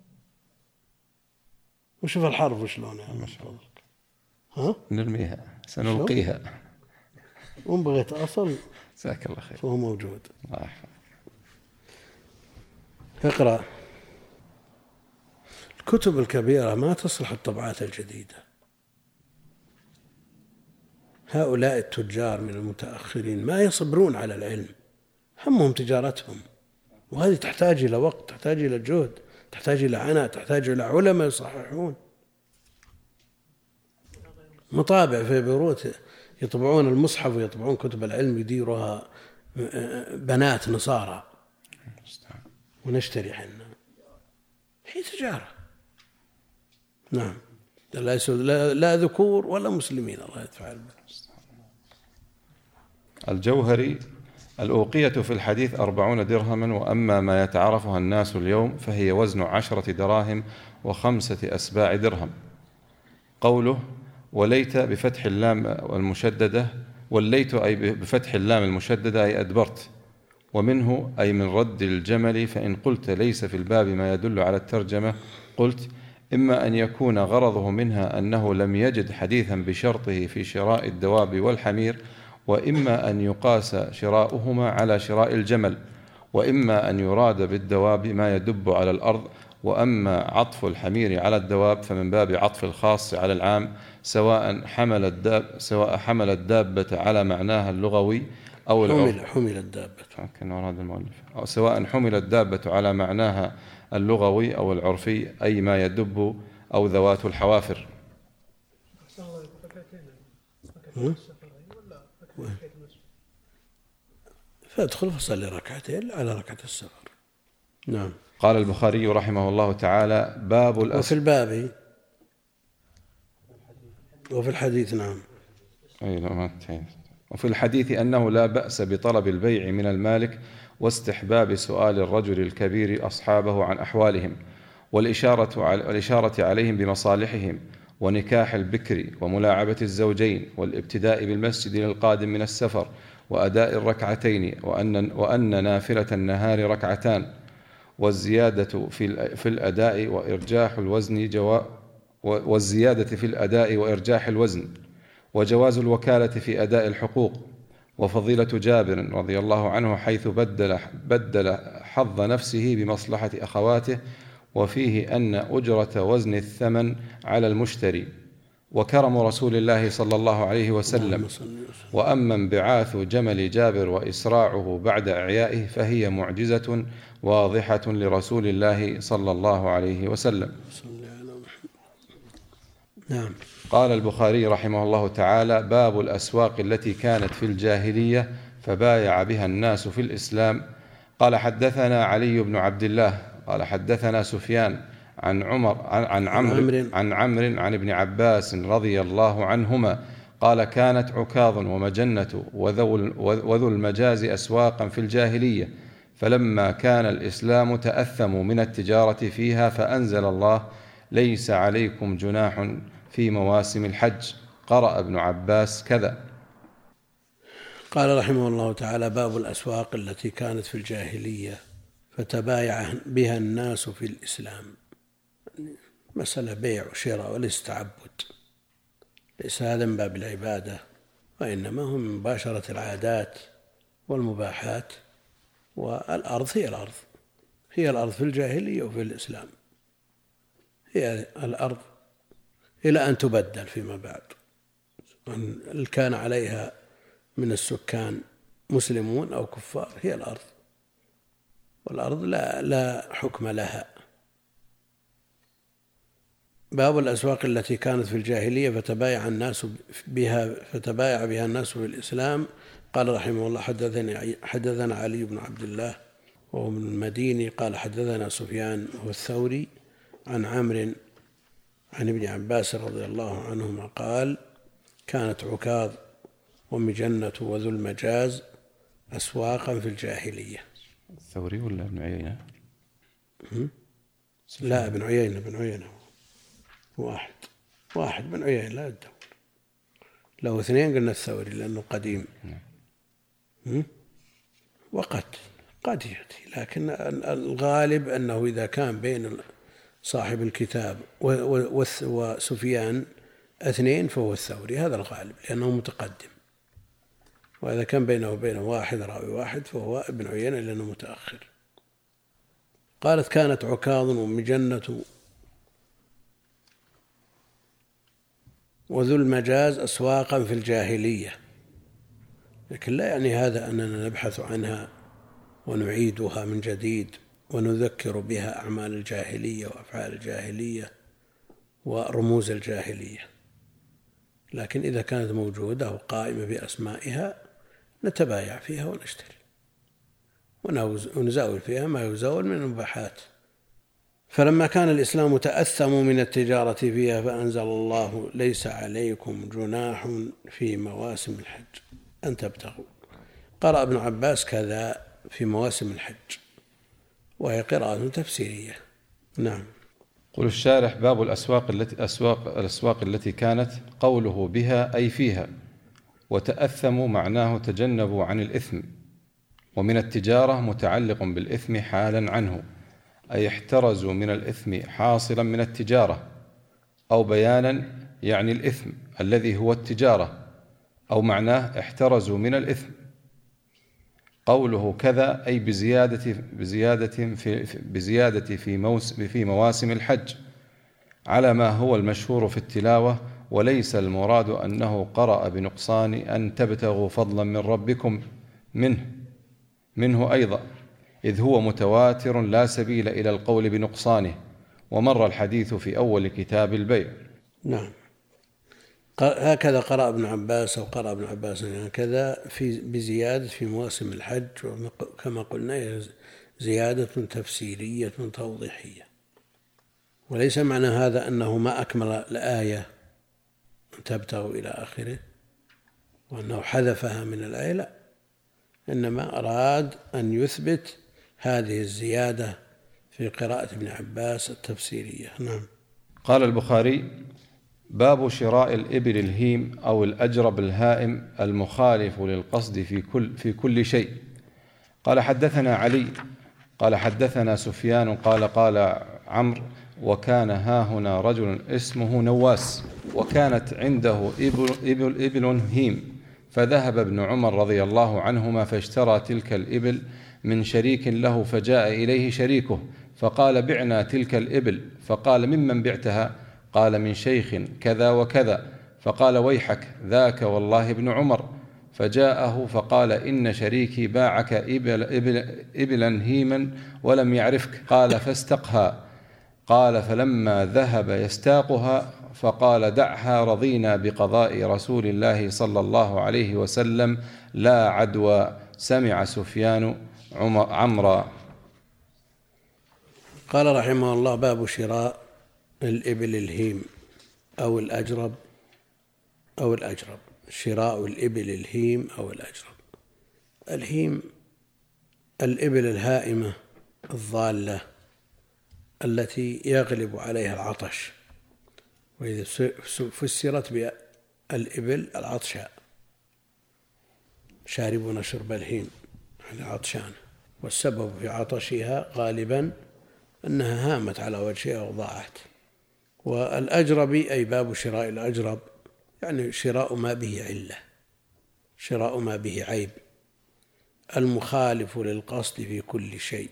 وشوف الحرف وشلون يعني. نرميها سنلقيها. وإن بغيت أصل جزاك الله خير فهو موجود. الله يحفظك. اقرأ. الكتب الكبيرة ما تصلح الطبعات الجديدة. هؤلاء التجار من المتأخرين ما يصبرون على العلم، همهم تجارتهم، وهذه تحتاج إلى وقت، تحتاج إلى جهد، تحتاج إلى عناء، تحتاج إلى علماء يصححون. مطابع في بيروت يطبعون المصحف ويطبعون كتب العلم يديرها بنات نصارى ونشتري حنا. هي تجارة. نعم، لا ذكور ولا مسلمين، الله يدفع البلاء. الجوهري الأوقية في الحديث 40 درهما. وأما ما يتعارفها الناس اليوم فهي وزن 10 دراهم و5 أسباع درهم. قوله وليت بفتح اللام المشددة، وليت أي بفتح اللام المشددة أي أدبرت. ومنه أي من رد الجمل. فإن قلت ليس في الباب ما يدل على الترجمة قلت إما أن يكون غرضه منها أنه لم يجد حديثا بشرطه في شراء الدواب والحمير، وإما أن يقاس شراؤهما على شراء الجمل، وإما أن يراد بالدواب ما يدب على الأرض. وأما عطف الحمير على الدواب فمن باب عطف الخاص على العام، سواء حمل الدابة على معناها اللغوي أو حمل الدابة كان أراد المؤلف، أو سواء حمل الدابة على معناها اللغوي أو العرفي أي ما يدب أو ذوات الحوافر. فادخل فصلي ركعتين على ركعة السفر. نعم. قال البخاري رحمه الله تعالى باب وفي الباب وفي الحديث. نعم. وفي الحديث أنه لا بأس بطلب البيع من المالك واستحباب سؤال الرجل الكبير أصحابه عن أحوالهم، والإشارة عليهم بمصالحهم، ونكاح البكر وملاعبة الزوجين، والابتداء بالمسجد للقادم من السفر، وأداء الركعتين، وأن نافلة النهار ركعتان، والزيادة في الأداء وإرجاح الوزن والزيادة في الأداء وإرجاح الوزن، وجواز الوكالة في أداء الحقوق، وفضيلة جابر رضي الله عنه حيث بدل حظ نفسه بمصلحة أخواته، وفيه أن أجرة وزن الثمن على المشتري، وكرم رسول الله صلى الله عليه وسلم. وأما انبعاث جمل جابر وإسراعه بعد إعيائه فهي معجزة واضحة لرسول الله صلى الله عليه وسلم. نعم. قال البخاري رحمه الله تعالى باب الأسواق التي كانت في الجاهلية فبايع بها الناس في الإسلام. قال حدثنا علي بن عبد الله قال حدثنا سفيان عن عمرو عن ابن عباس رضي الله عنهما قال كانت عكاظ ومجنة وذو المجاز أسواقا في الجاهلية، فلما كان الإسلام تأثموا من التجارة فيها فأنزل الله ليس عليكم جناح في مواسم الحج. قرأ ابن عباس كذا. قال رحمه الله تعالى باب الأسواق التي كانت في الجاهلية فتبايع بها الناس في الإسلام. مسألة بيع وشراء وليس تعبد، ليس هذا من باب العبادة، وإنما هم من مباشرة العادات والمباحات. والأرض هي الأرض في الجاهلية وفي الإسلام، هي الأرض إلى أن تبدل فيما بعد، إن كان عليها من السكان مسلمون أو كفار هي الأرض، والأرض لا حكم لها. باب الأسواق التي كانت في الجاهلية فتبايع بها الناس في الإسلام. قال رحمه الله حدثنا علي بن عبد الله وهو من المديني قال حدثنا سفيان وهو الثوري عن عمرو عن ابن عباس رضي الله عنهما قال كانت عكاظ ومجنة وذو المجاز أسواقا في الجاهلية. الثوري ولا ابن عيينة؟ لا، ابن عيينة واحد بن عيينة، لا الدور، لو اثنين قلنا الثوري لأنه قديم. وقد يأتي، لكن الغالب أنه إذا كان بين صاحب الكتاب وسفيان اثنين فهو الثوري، هذا الغالب لأنه متقدم. وإذا كان بينه وبينه واحد راوي واحد فهو ابن عيينة لأنه متأخر. قالت كانت عكاظ ومجنة وذو المجاز أسواقا في الجاهلية، لكن لا يعني هذا أننا نبحث عنها ونعيدها من جديد ونذكر بها أعمال الجاهلية وأفعال الجاهلية ورموز الجاهلية، لكن إذا كانت موجودة وقائمة بأسمائها نتبايع فيها ونشتري ونزاول فيها ما يزاول من المباحات. فلما كان الإسلام تأثم من التجارة فيها فأنزل الله ليس عليكم جناح في مواسم الحج أن تبتغوا. قرأ ابن عباس كذا في مواسم الحج، وهي قراءة تفسيرية. نعم. قل الشارح باب الأسواق التي كانت، قوله بها أي فيها، وتأثموا معناه تجنبوا عن الإثم، ومن التجارة متعلق بالإثم حالا عنه، أي احترزوا من الإثم حاصلا من التجارة، أو بيانا يعني الإثم الذي هو التجارة، أو معناه احترزوا من الإثم. قوله كذا أي بزيادة في مواسم الحج على ما هو المشهور في التلاوة، وليس المراد أنه قرأ بنقصان أن تبتغوا فضلا من ربكم منه أيضا، إذ هو متواتر لا سبيل إلى القول بنقصانه، ومر الحديث في أول كتاب البيع. نعم، هكذا قرأ ابن عباس أو قرأ ابن عباس هكذا بزيادة في مواسم الحج، كما قلنا زيادة تفسيرية توضيحية، وليس معنى هذا أنه ما أكمل الآية تبتغوا إلى آخره وأنه حذفها من الآية، لا، إنما أراد أن يثبت هذه الزيادة في قراءة ابن عباس التفسيرية. نعم. قال البخاري باب شراء الإبل الهيم أو الأجرب الهائم المخالف للقصد في كل شيء. قال حدثنا علي قال حدثنا سفيان قال عمرو وكان هاهنا رجل اسمه نواس، وكانت عنده إبل هيم، فذهب ابن عمر رضي الله عنهما فاشترى تلك الإبل من شريك له، فجاء إليه شريكه فقال بعنا تلك الإبل، فقال ممن بعتها؟ قال من شيخ كذا وكذا، فقال ويحك ذاك والله ابن عمر، فجاءه فقال إن شريكي باعك إبلا هيما ولم يعرفك، قال فاستقها. قال فلما ذهب يستاقها فقال دعها رضينا بقضاء رسول الله صلى الله عليه وسلم لا عدوى. سمع سفيان عمرا. قال رحمه الله باب شراء الإبل الهيم أو الأجرب شراء الإبل الهيم أو الأجرب. الهيم الإبل الهائمة الضالة التي يغلب عليها العطش، وإذا فسرت بالإبل العطشاء، شاربون شرب الهيم يعني عطشان، والسبب في عطشها غالبا أنها هامت على وجهها وضاعت. والأجرب أي باب شراء الأجرب، يعني شراء ما به علة، شراء ما به عيب. المخالف للقصد في كل شيء،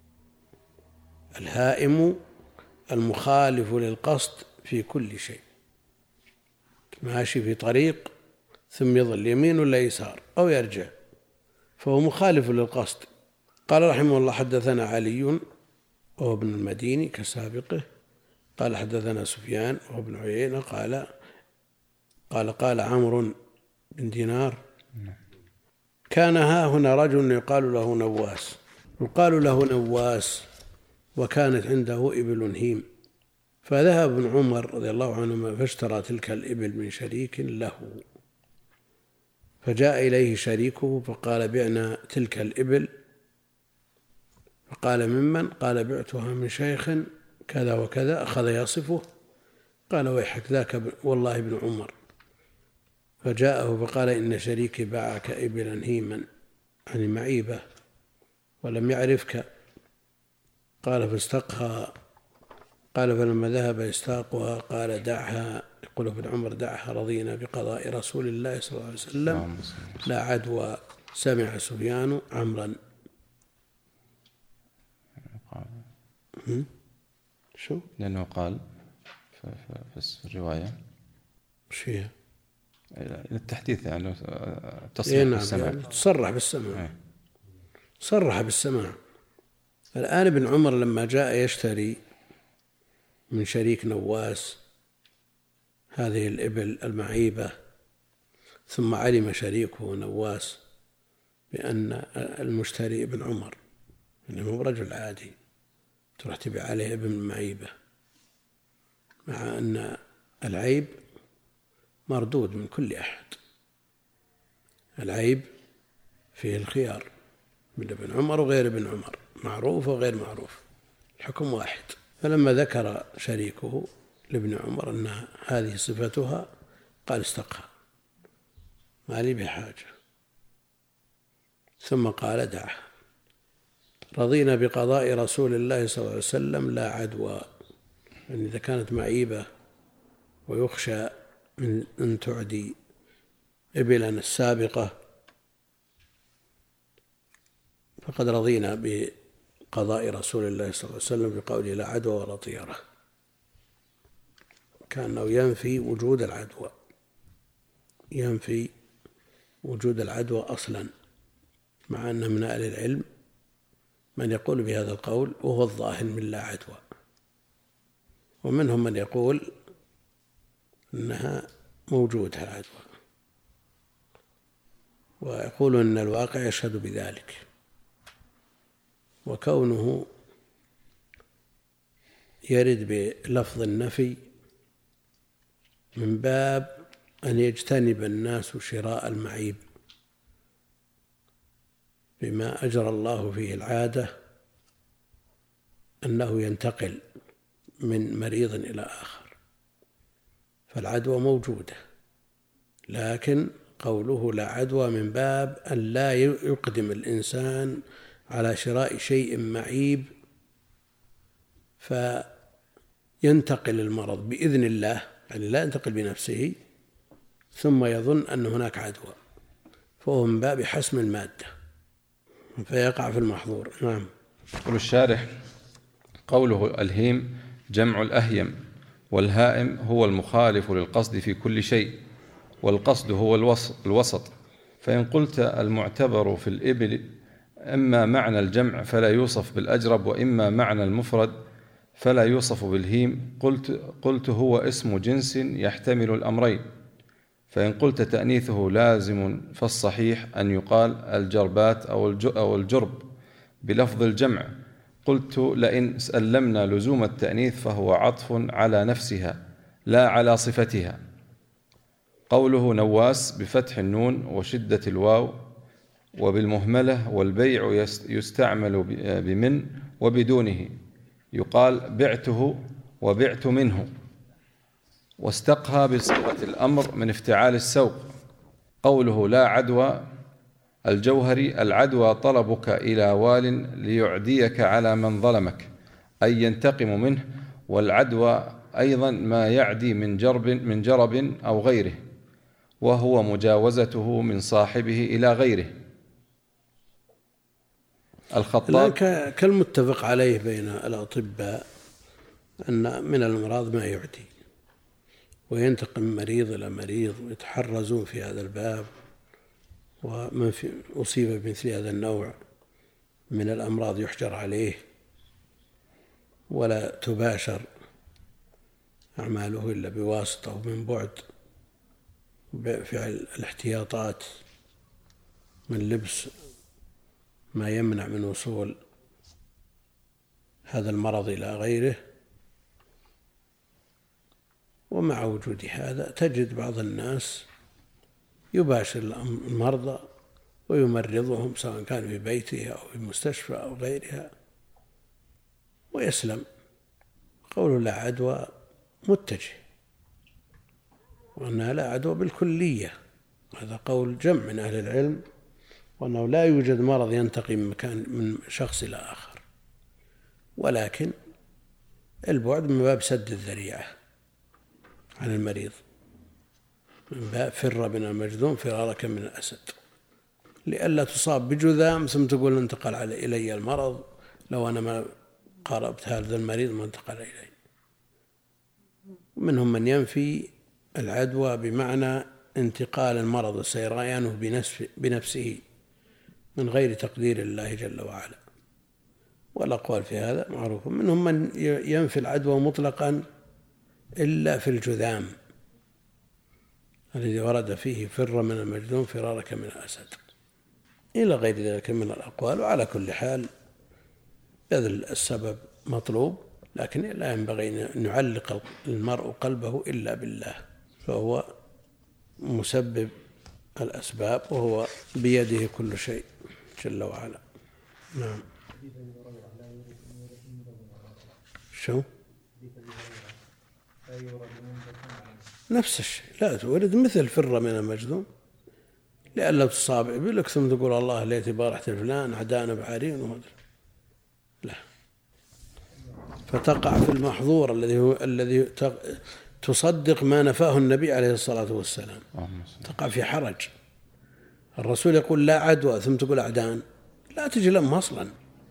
الهائم المخالف للقصد في كل شيء، ماشي في طريق ثم يظل يمين ولا يسار أو يرجع، فهو مخالف للقصد. قال رحمه الله: حدثنا علي وهو ابن المديني كسابقه، قال حدثنا سفيان وهو ابن عيينة قال عمرو بن دينار: كان ها هنا رجل يقال له نواس، وكانت عنده إبل هيم، فذهب ابن عمر رضي الله عنهما فاشترى تلك الإبل من شريك له، فجاء إليه شريكه فقال: بعنا تلك الإبل. فقال: ممن؟ قال: بعتها من شيخ كذا وكذا. أخذ يصفه، قال: ويحك، ذاك والله ابن عمر. فجاءه فقال: إن شريكي باعك إبلا هيما، يعني معيبة، ولم يعرفك. قال: فاستقها. قال: فلما ذهب يستاقها قال: دعها. يقول ابن عمر: دعها، رضينا بقضاء رسول الله صلى الله عليه وسلم لا عدوى. سمع سفيان عمرا. شو؟ لأنه قال في الرواية شيء التحديث، يعني تصريح بالسماع، يعني تصرح بالسماع. صرح بالسماع. الآن ابن عمر لما جاء يشتري من شريك نواس هذه الإبل المعيبة، ثم علم شريكه نواس بأن المشتري ابن عمر، إنه رجل عادي تروح تبيع عليه ابن معيبة، مع أن العيب مردود من كل أحد. العيب فيه الخيار من ابن عمر وغير ابن عمر، معروف وغير معروف، الحكم واحد. فلما ذكر شريكه لابن عمر أن هذه صفتها قال: استقها، ما لي بحاجة. ثم قال: دعها، رضينا بقضاء رسول الله صلى الله عليه وسلم لا عدوى، يعني إذا كانت معيبة ويخشى من أن تعدي إبلنا السابقة فقد رضينا بقضاء رسول الله صلى الله عليه وسلم بقوله لا عدوى ولا طيرة، كأنه ينفي وجود العدوى، ينفي وجود العدوى أصلا، مع أن من أهل العلم من يقول بهذا القول وهو الظاهر من لا عدوى، ومنهم من يقول أنها موجودة العدوى، ويقول أن الواقع يشهد بذلك. وكونه يرد بلفظ النفي من باب أن يجتنب الناس شراء المعيب بما أجرى الله فيه العادة أنه ينتقل من مريض إلى آخر، فالعدوى موجودة، لكن قوله لا عدوى من باب أن لا يقدم الإنسان على شراء شيء معيب فينتقل المرض بإذن الله، يعني لا ينتقل بنفسه ثم يظن أن هناك عدوى، فهو من باب حسم المادة فيقع في المحظور. نعم. يقول الشارح: قوله الهيم جمع الأهيم، والهائم هو المخالف للقصد في كل شيء، والقصد هو الوسط. فإن قلت المعتبر في الإبل إما معنى الجمع فلا يوصف بالأجرب، وإما معنى المفرد فلا يوصف بالهيم، قلت هو اسم جنس يحتمل الأمرين. فإن قلت تأنيثه لازم فالصحيح أن يقال الجربات أو الجرب بلفظ الجمع. قلت لئن سلمنا لزوم التأنيث فهو عطف على نفسها لا على صفتها. قوله نواس بفتح النون وشدة الواو وبالمهملة، والبيع يستعمل بمن وبدونه، يقال بعته وبعت منه. واستقها بصيغة الأمر من افتعال السوق. قوله لا عدوى الجوهري: العدوى طلبك إلى وال ليعديك على من ظلمك، أي ينتقم منه. والعدوى أيضا ما يعدي من جرب أو غيره. وهو مجاوزته من صاحبه إلى غيره. الخطاب كالمتفق عليه بين الأطباء أن من الأمراض ما يعدي، وينتقل من مريض إلى مريض ويتحرزون في هذا الباب، ومن أصيب بمثل هذا النوع من الأمراض يحجر عليه ولا تباشر أعماله إلا بواسطة ومن بعد، بفعل الاحتياطات من لبس ما يمنع من وصول هذا المرض إلى غيره. ومع وجود هذا تجد بعض الناس يباشر المرضى ويمرضهم سواء كان في بيته أو في المستشفى أو غيرها ويسلم. قول لا عدوى متجه، وأنها لا عدوى بالكلية، هذا قول جمع من أهل العلم، وأنه لا يوجد مرض ينتقل من شخص إلى آخر، ولكن البعد من باب سد الذريعة عن المريض، من باب فر من المجذوم فرارك من الأسد، لئلا تصاب بجذام ثم تقول انتقل إلي المرض، لو أنا ما قاربت هذا المريض ما انتقل إلي. منهم من ينفي العدوى بمعنى انتقال المرض وسيريانه بنفسه من غير تقدير الله جل وعلا، والأقوال في هذا معروف. منهم من ينفي العدوى مطلقا إلا في الجذام الذي ورد فيه فر من المجذوم فرارك من الأسد إلى غير ذلك من الأقوال. وعلى كل حال بذل السبب مطلوب، لكن لا ينبغي أن يعلق المرء قلبه إلا بالله، فهو مسبب الأسباب وهو بيده كل شيء جل وعلا. نعم. شو؟ نفس الشيء، لا تورد مثل فر من المجذوم لئلا تصاب إبلك ثم تقول الله ليتي بارحت فلان عدانا بعارين وهذا، لا، فتقع في المحظور الذي تصدق ما نفاه النبي عليه الصلاة والسلام، تقع في حرج. الرسول يقول لا عدوى ثم تقول عدان، لا تجي لهم أصلا،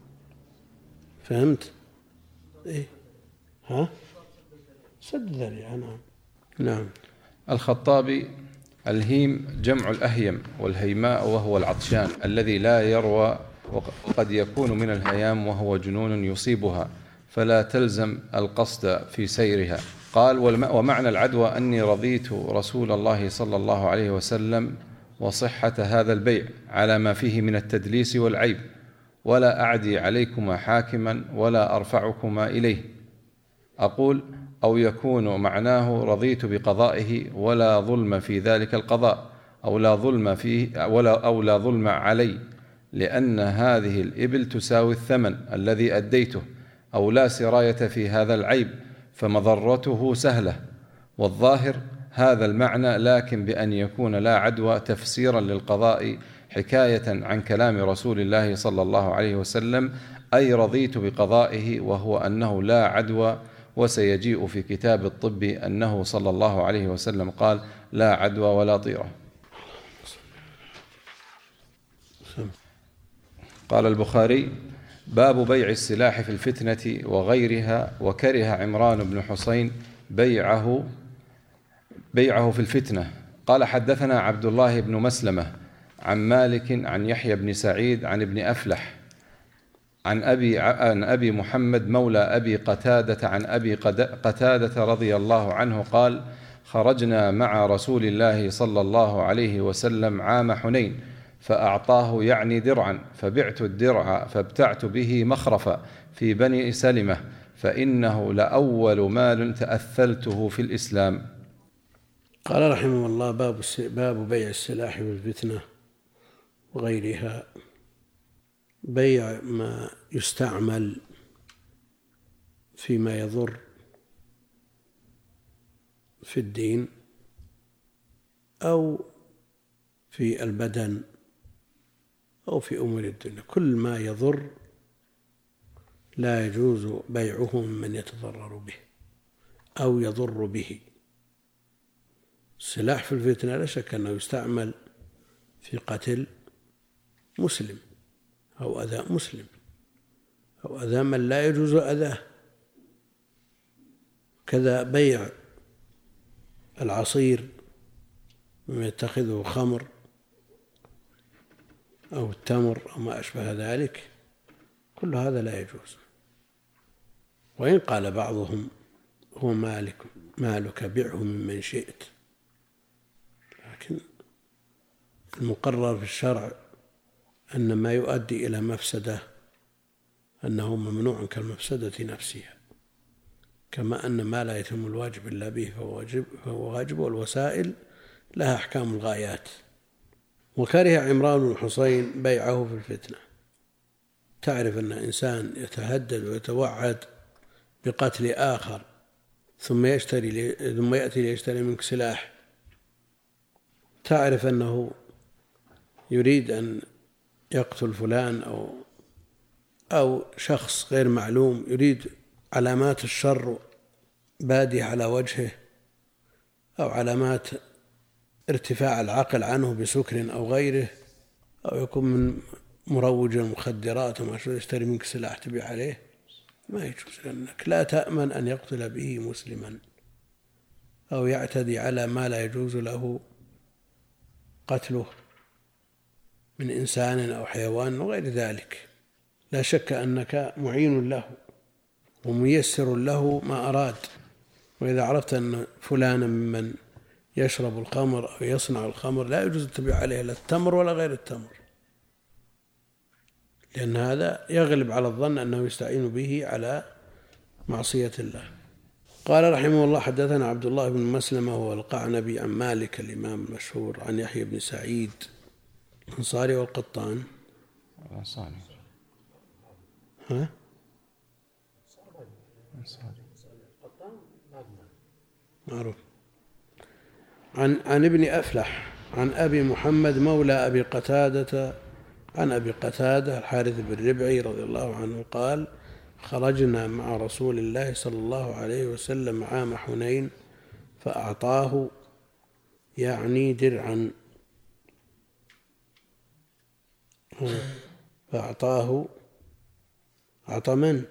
فهمت؟ إيه؟ ها؟ سد ذريعة. نعم. نعم. الخطابي: الهيم جمع الأهيم، والهيماء وهو العطشان الذي لا يروى، وقد يكون من الهيام وهو جنون يصيبها فلا تلزم القصد في سيرها. قال: ومعنى العدوى أني رضيت رسول الله صلى الله عليه وسلم وصحة هذا البيع على ما فيه من التدليس والعيب، ولا أعدي عليكما حاكما ولا أرفعكما إليه. أقول: أو يكون معناه رضيت بقضائه ولا ظلم في ذلك القضاء، أو لا ظلم فيه أو لا ظلم علي، لأن هذه الإبل تساوي الثمن الذي أديته، أو لا سراية في هذا العيب فمضرته سهلة. والظاهر هذا المعنى، لكن بأن يكون لا عدوى تفسيرا للقضاء حكاية عن كلام رسول الله صلى الله عليه وسلم، أي رضيت بقضائه، وهو أنه لا عدوى. وسيجيء في كتاب الطب أنه صلى الله عليه وسلم قال: لا عدوى ولا طيرة. قال البخاري: باب بيع السلاح في الفتنة وغيرها. وكره عمران بن حسين بيعه في الفتنة. قال: حدثنا عبد الله بن مسلمة عن مالك عن يحيى بن سعيد عن ابن أفلح عن أبي محمد مولى أبي قتادة عن أبي قتادة رضي الله عنه قال: خرجنا مع رسول الله صلى الله عليه وسلم عام حنين، فأعطاه يعني درعا، فبعت الدرع فابتعت به مخرفا في بني سلمة، فإنه لأول مال تأثلته في الإسلام. قال رحمه الله: باب بيع السلاح والفتنة وغيرها. بيع ما يستعمل فيما يضر في الدين أو في البدن أو في أمور الدنيا، كل ما يضر لا يجوز بيعه من يتضرر به أو يضر به، السلاح في الفتنة لا شك أنه يستعمل في قتل مسلم أو أذى مسلم أو أذى من لا يجوز أذاه، كذا بيع العصير مما يتخذه خمر أو التمر أو ما أشبه ذلك، كل هذا لا يجوز. وإن قال بعضهم هو مالك بيعه ممن شئت، لكن المقرر في الشرع أن ما يؤدي إلى مفسدة أنه ممنوع كالمفسدة نفسها، كما أن ما لا يتم الواجب إلا به فهو واجب، والوسائل لها أحكام الغايات. وكره عمران بن حسين بيعه في الفتنة. تعرف أن إنسان يتهدد ويتوعد بقتل آخر ثم يأتي ليشتري منك سلاح، تعرف أنه يريد أن يقتل فلان أو شخص غير معلوم، يريد علامات الشر بادية على وجهه أو علامات ارتفاع العقل عنه بسكر أو غيره، أو يكون من مروج المخدرات وما شو يشتري منك سلاح تبيع عليه، ما يجوز، لأنك لا تأمن أن يقتل به مسلما أو يعتدي على ما لا يجوز له قتله من إنسان أو حيوان وغير ذلك. لا شك أنك معين له وميسر له ما أراد. وإذا عرفت أن فلانا ممن يشرب الخمر أو يصنع الخمر لا يجوز التبيع عليه لا التمر ولا غير التمر، لأن هذا يغلب على الظن أنه يستعين به على معصية الله. قال رحمه الله: حدثنا عبد الله بن مسلمة هو القعنبي عن مالك الإمام المشهور عن يحيى بن سعيد الأنصاري والقطان معروف عن ابن أفلح عن أبي محمد مولى أبي قتادة عن أبي قتادة الحارث بن ربعي رضي الله عنه قال: خرجنا مع رسول الله صلى الله عليه وسلم عام حنين فأعطاه يعني درعا، فأعطاه أعطى من؟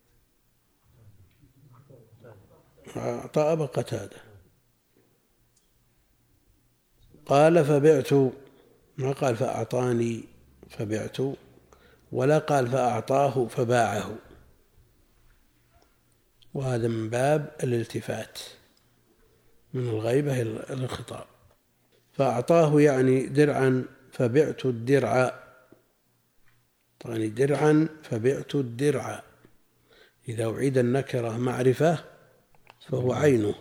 أعطى أبا قتادة. قال فبعت، ما قال فأعطاني فبعت، ولا قال فأعطاه فباعه، وهذا من باب الالتفات من الغيبة إلى الخطاب. فأعطاه يعني درعا فبعت الدرع، يعني درعا فبعت الدرع، إذا أعيد النكرة معرفة فهو عينه.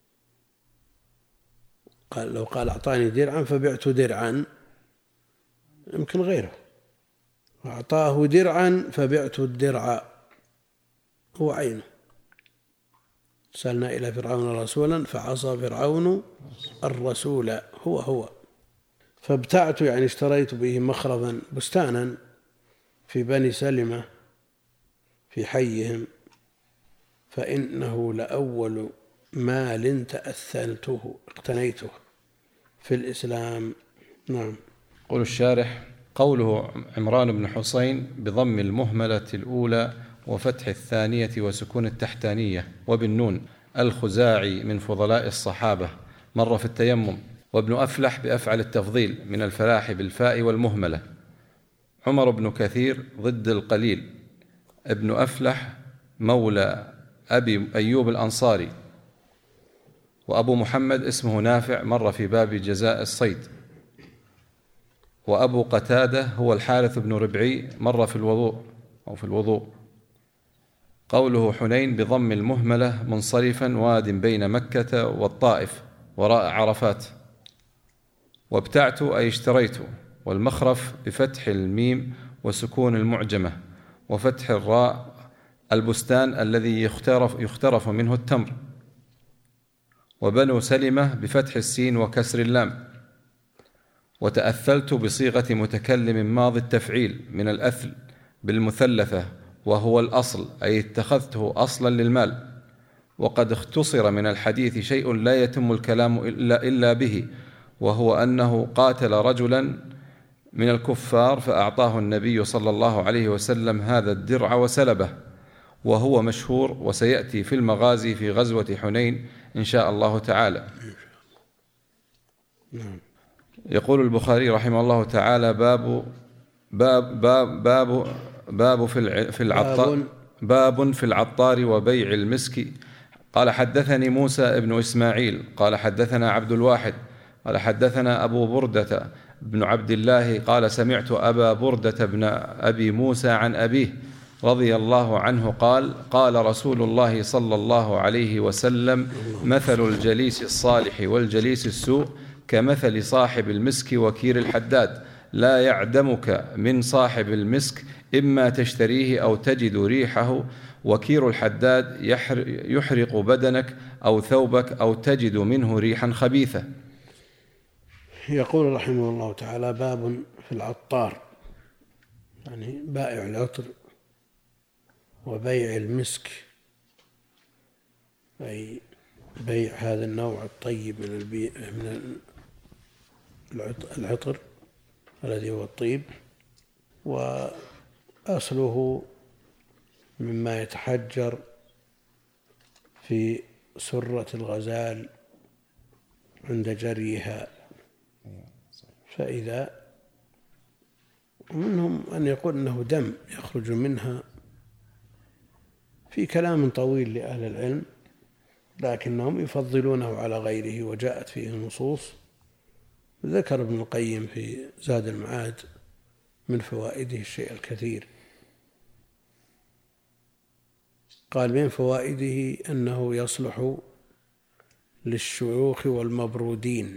قال لو قال أعطاني درعا فبعت درعا يمكن غيره، أعطاه درعا فبعت الدرع هو عينه. سألنا إلى فرعون رسولا فعصى فرعون الرسول هو. فابتعت يعني اشتريت به مخربا بستانا في بني سلمة في حيهم، فإنه لأول مال تأثلته اقتنيته في الإسلام. نعم. قول الشارح: قوله عمران بن حسين بضم المهملة الأولى وفتح الثانية وسكون التحتانية وبالنون الخزاعي من فضلاء الصحابة، مر في التيمم. وابن أفلح بأفعل التفضيل من الفلاح بالفاء والمهملة. عمر بن كثير ضد القليل. ابن أفلح مولى أبي أيوب الأنصاري. وأبو محمد اسمه نافع، مر في باب جزاء الصيد. وأبو قتادة هو الحارث بن ربعي، مر في الوضوء أو في الوضوء. قوله حنين بضم المهملة منصرفا، واد بين مكة والطائف وراء عرفات. وابتعت أي اشتريت، والمخرف بفتح الميم وسكون المعجمة وفتح الراء، البستان الذي يخترف منه التمر. وبنو سلمة بفتح السين وكسر اللام. وتأثلت بصيغة متكلم ماضي التفعيل من الأثل بالمثلثة، وهو الأصل أي اتخذته أصلا للمال. وقد اختصر من الحديث شيء لا يتم الكلام إلا به، وهو أنه قاتل رجلا من الكفار فأعطاه النبي صلى الله عليه وسلم هذا الدرع وسلبه، وهو مشهور وسيأتي في المغازي في غزوة حنين إن شاء الله تعالى. يقول البخاري رحمه الله تعالى: باب في العطار وبيع المسك. قال: حدثني موسى بن إسماعيل قال: حدثنا عبد الواحد قال: حدثنا أبو بردة بن عبد الله قال: سمعت أبا بردة بن أبي موسى عن أبيه رضي الله عنه قال: قال رسول الله صلى الله عليه وسلم: مثل الجليس الصالح والجليس السوء كمثل صاحب المسك وكير الحداد، لا يعدمك من صاحب المسك إما تشتريه أو تجد ريحه، وكير الحداد يحرق بدنك أو ثوبك أو تجد منه ريحا خبيثة. يقول رحمه الله تعالى: باب في العطار، يعني بائع العطر وبيع المسك، أي بيع هذا النوع الطيب من العطر الذي هو الطيب، وأصله مما يتحجر في سرة الغزال عند جريها، فإذا منهم أن يقول أنه دم يخرج منها، في كلام طويل لأهل العلم، لكنهم يفضلونه على غيره، وجاءت فيه النصوص. ذكر ابن القيم في زاد المعاد من فوائده الشيء الكثير. قال: من فوائده أنه يصلح للشيوخ والمبرودين،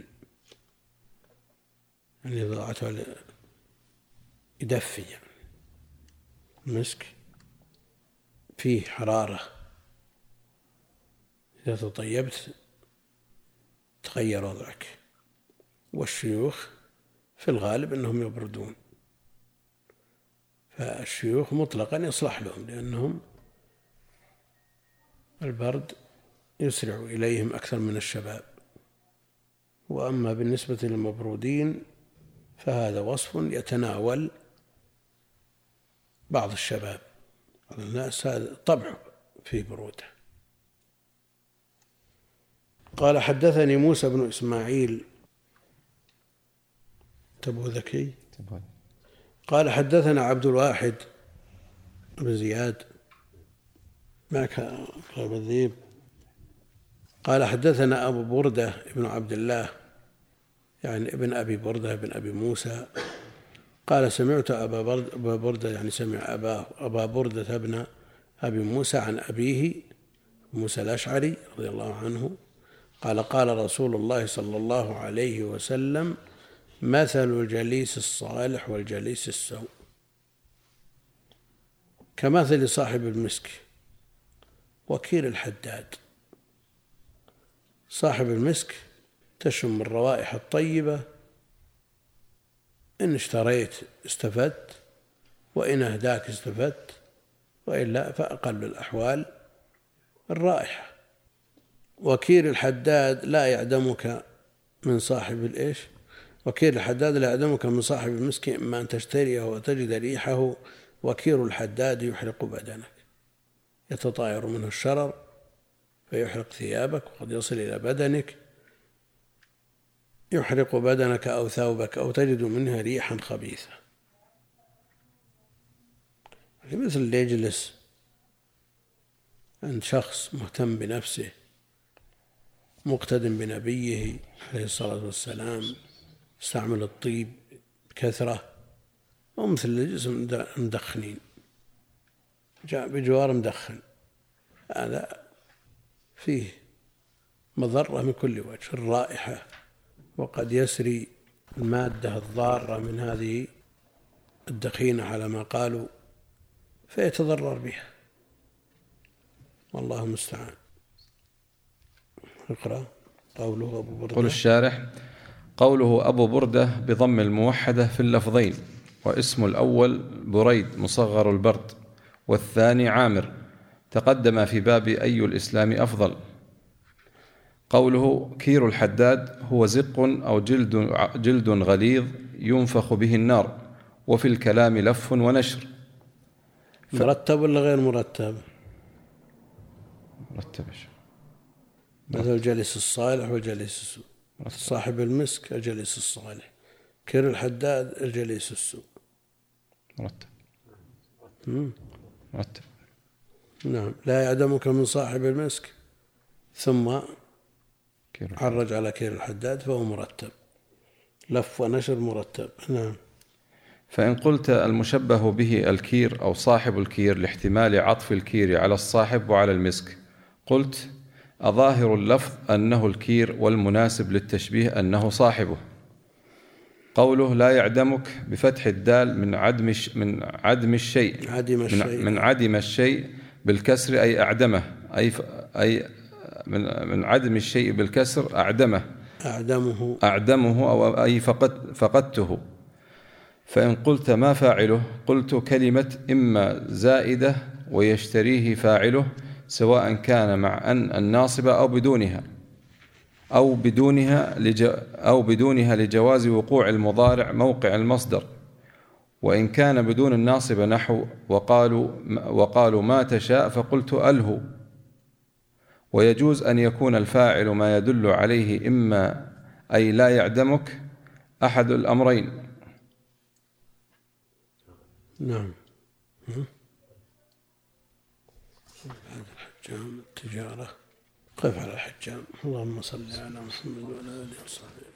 يعني ضاعته يدفي، يعني المسك فيه حرارة، إذا تطيبت تغير وضعك، والشيوخ في الغالب أنهم يبردون، فالشيوخ مطلقا يصلح لهم، لأنهم البرد يسرع إليهم أكثر من الشباب. وأما بالنسبة للمبرودين فهذا وصف يتناول بعض الشباب، بعض الناس هذا طبعه في بروده. قال: حدثني موسى بن إسماعيل تبوذكي قال: حدثنا عبد الواحد بن زياد معك غير الذيب قال: حدثنا أبو بردة بن عبد الله، يعني ابن أبي بردة بن أبي موسى، قال: سمعت أبا بردة، يعني سمع أبا بردة بن أبي موسى عن أبيه موسى الأشعري رضي الله عنه قال: قال رسول الله صلى الله عليه وسلم: مثل الجليس الصالح والجليس السوء كمثل صاحب المسك وكير الحداد. صاحب المسك تشم الروائح الطيبة، إن اشتريت استفدت، وإن أهداك استفدت، وإلا فأقل الأحوال الرائحة. وكير الحداد لا يعدمك من صاحب الإيش؟ وكير الحداد لا يعدمك من صاحب المسك إما أن تشتريه وتجد ريحه، وكير الحداد يحرق بدنك، يتطاير منه الشرر فيحرق ثيابك، وقد يصل إلى بدنك، يحرق بدنك أو ثوبك أو تجد منها ريحا خبيثة. مثل اللي يجلس عند شخص مهتم بنفسه مقتد بنبيه عليه الصلاة والسلام، استعمل الطيب بكثرة، ومثل اللي يجلس مدخنين، جاء بجوار مدخن، هذا فيه مضرة من كل وجه، الرائحة، وقد يسري المادة الضارة من هذه الدخينة على ما قالوا فيتضرر بها، والله المستعان. اقرأ قوله أبو بردة. قول الشارح: قوله أبو بردة بضم الموحدة في اللفظين، واسم الأول بريد مصغر البرد، والثاني عامر، تقدم في باب أي الإسلام أفضل. قوله كير الحداد هو زق أو جلد غليظ ينفخ به النار، وفي الكلام لف ونشر. مرتب ولا غير مرتب؟ مرتب. مثل الجليس الصالح والجليس السوء. صاحب المسك الجليس الصالح، كير الحداد الجليس السوء. مرتب. مرتب. نعم. لا يعدمك من صاحب المسك ثم عرج على كير الحداد فهو مرتب، لف ونشر مرتب. نعم. فإن قلت المشبه به الكير أو صاحب الكير لاحتمال عطف الكير على الصاحب وعلى المسك، قلت أظاهر اللفظ أنه الكير والمناسب للتشبيه أنه صاحبه. قوله لا يعدمك بفتح الدال من عدم الشيء بالكسر أي أعدمه، أي من عدم الشيء بالكسر أعدمه أو أي فقدته. فإن قلت ما فاعله، قلت كلمة إما زائدة ويشتريه فاعله، سواء كان مع أن الناصبة أو بدونها لجواز وقوع المضارع موقع المصدر. وإن كان بدون الناصبة نحو وقالوا ما تشاء فقلت أله. ويجوز أن يكون الفاعل ما يدل عليه إما أي لا يعدمك أحد الأمرين. نعم. الحجام التجارة. قف على الحجام. اللهم صل على محمد وعلى آله وصحبه.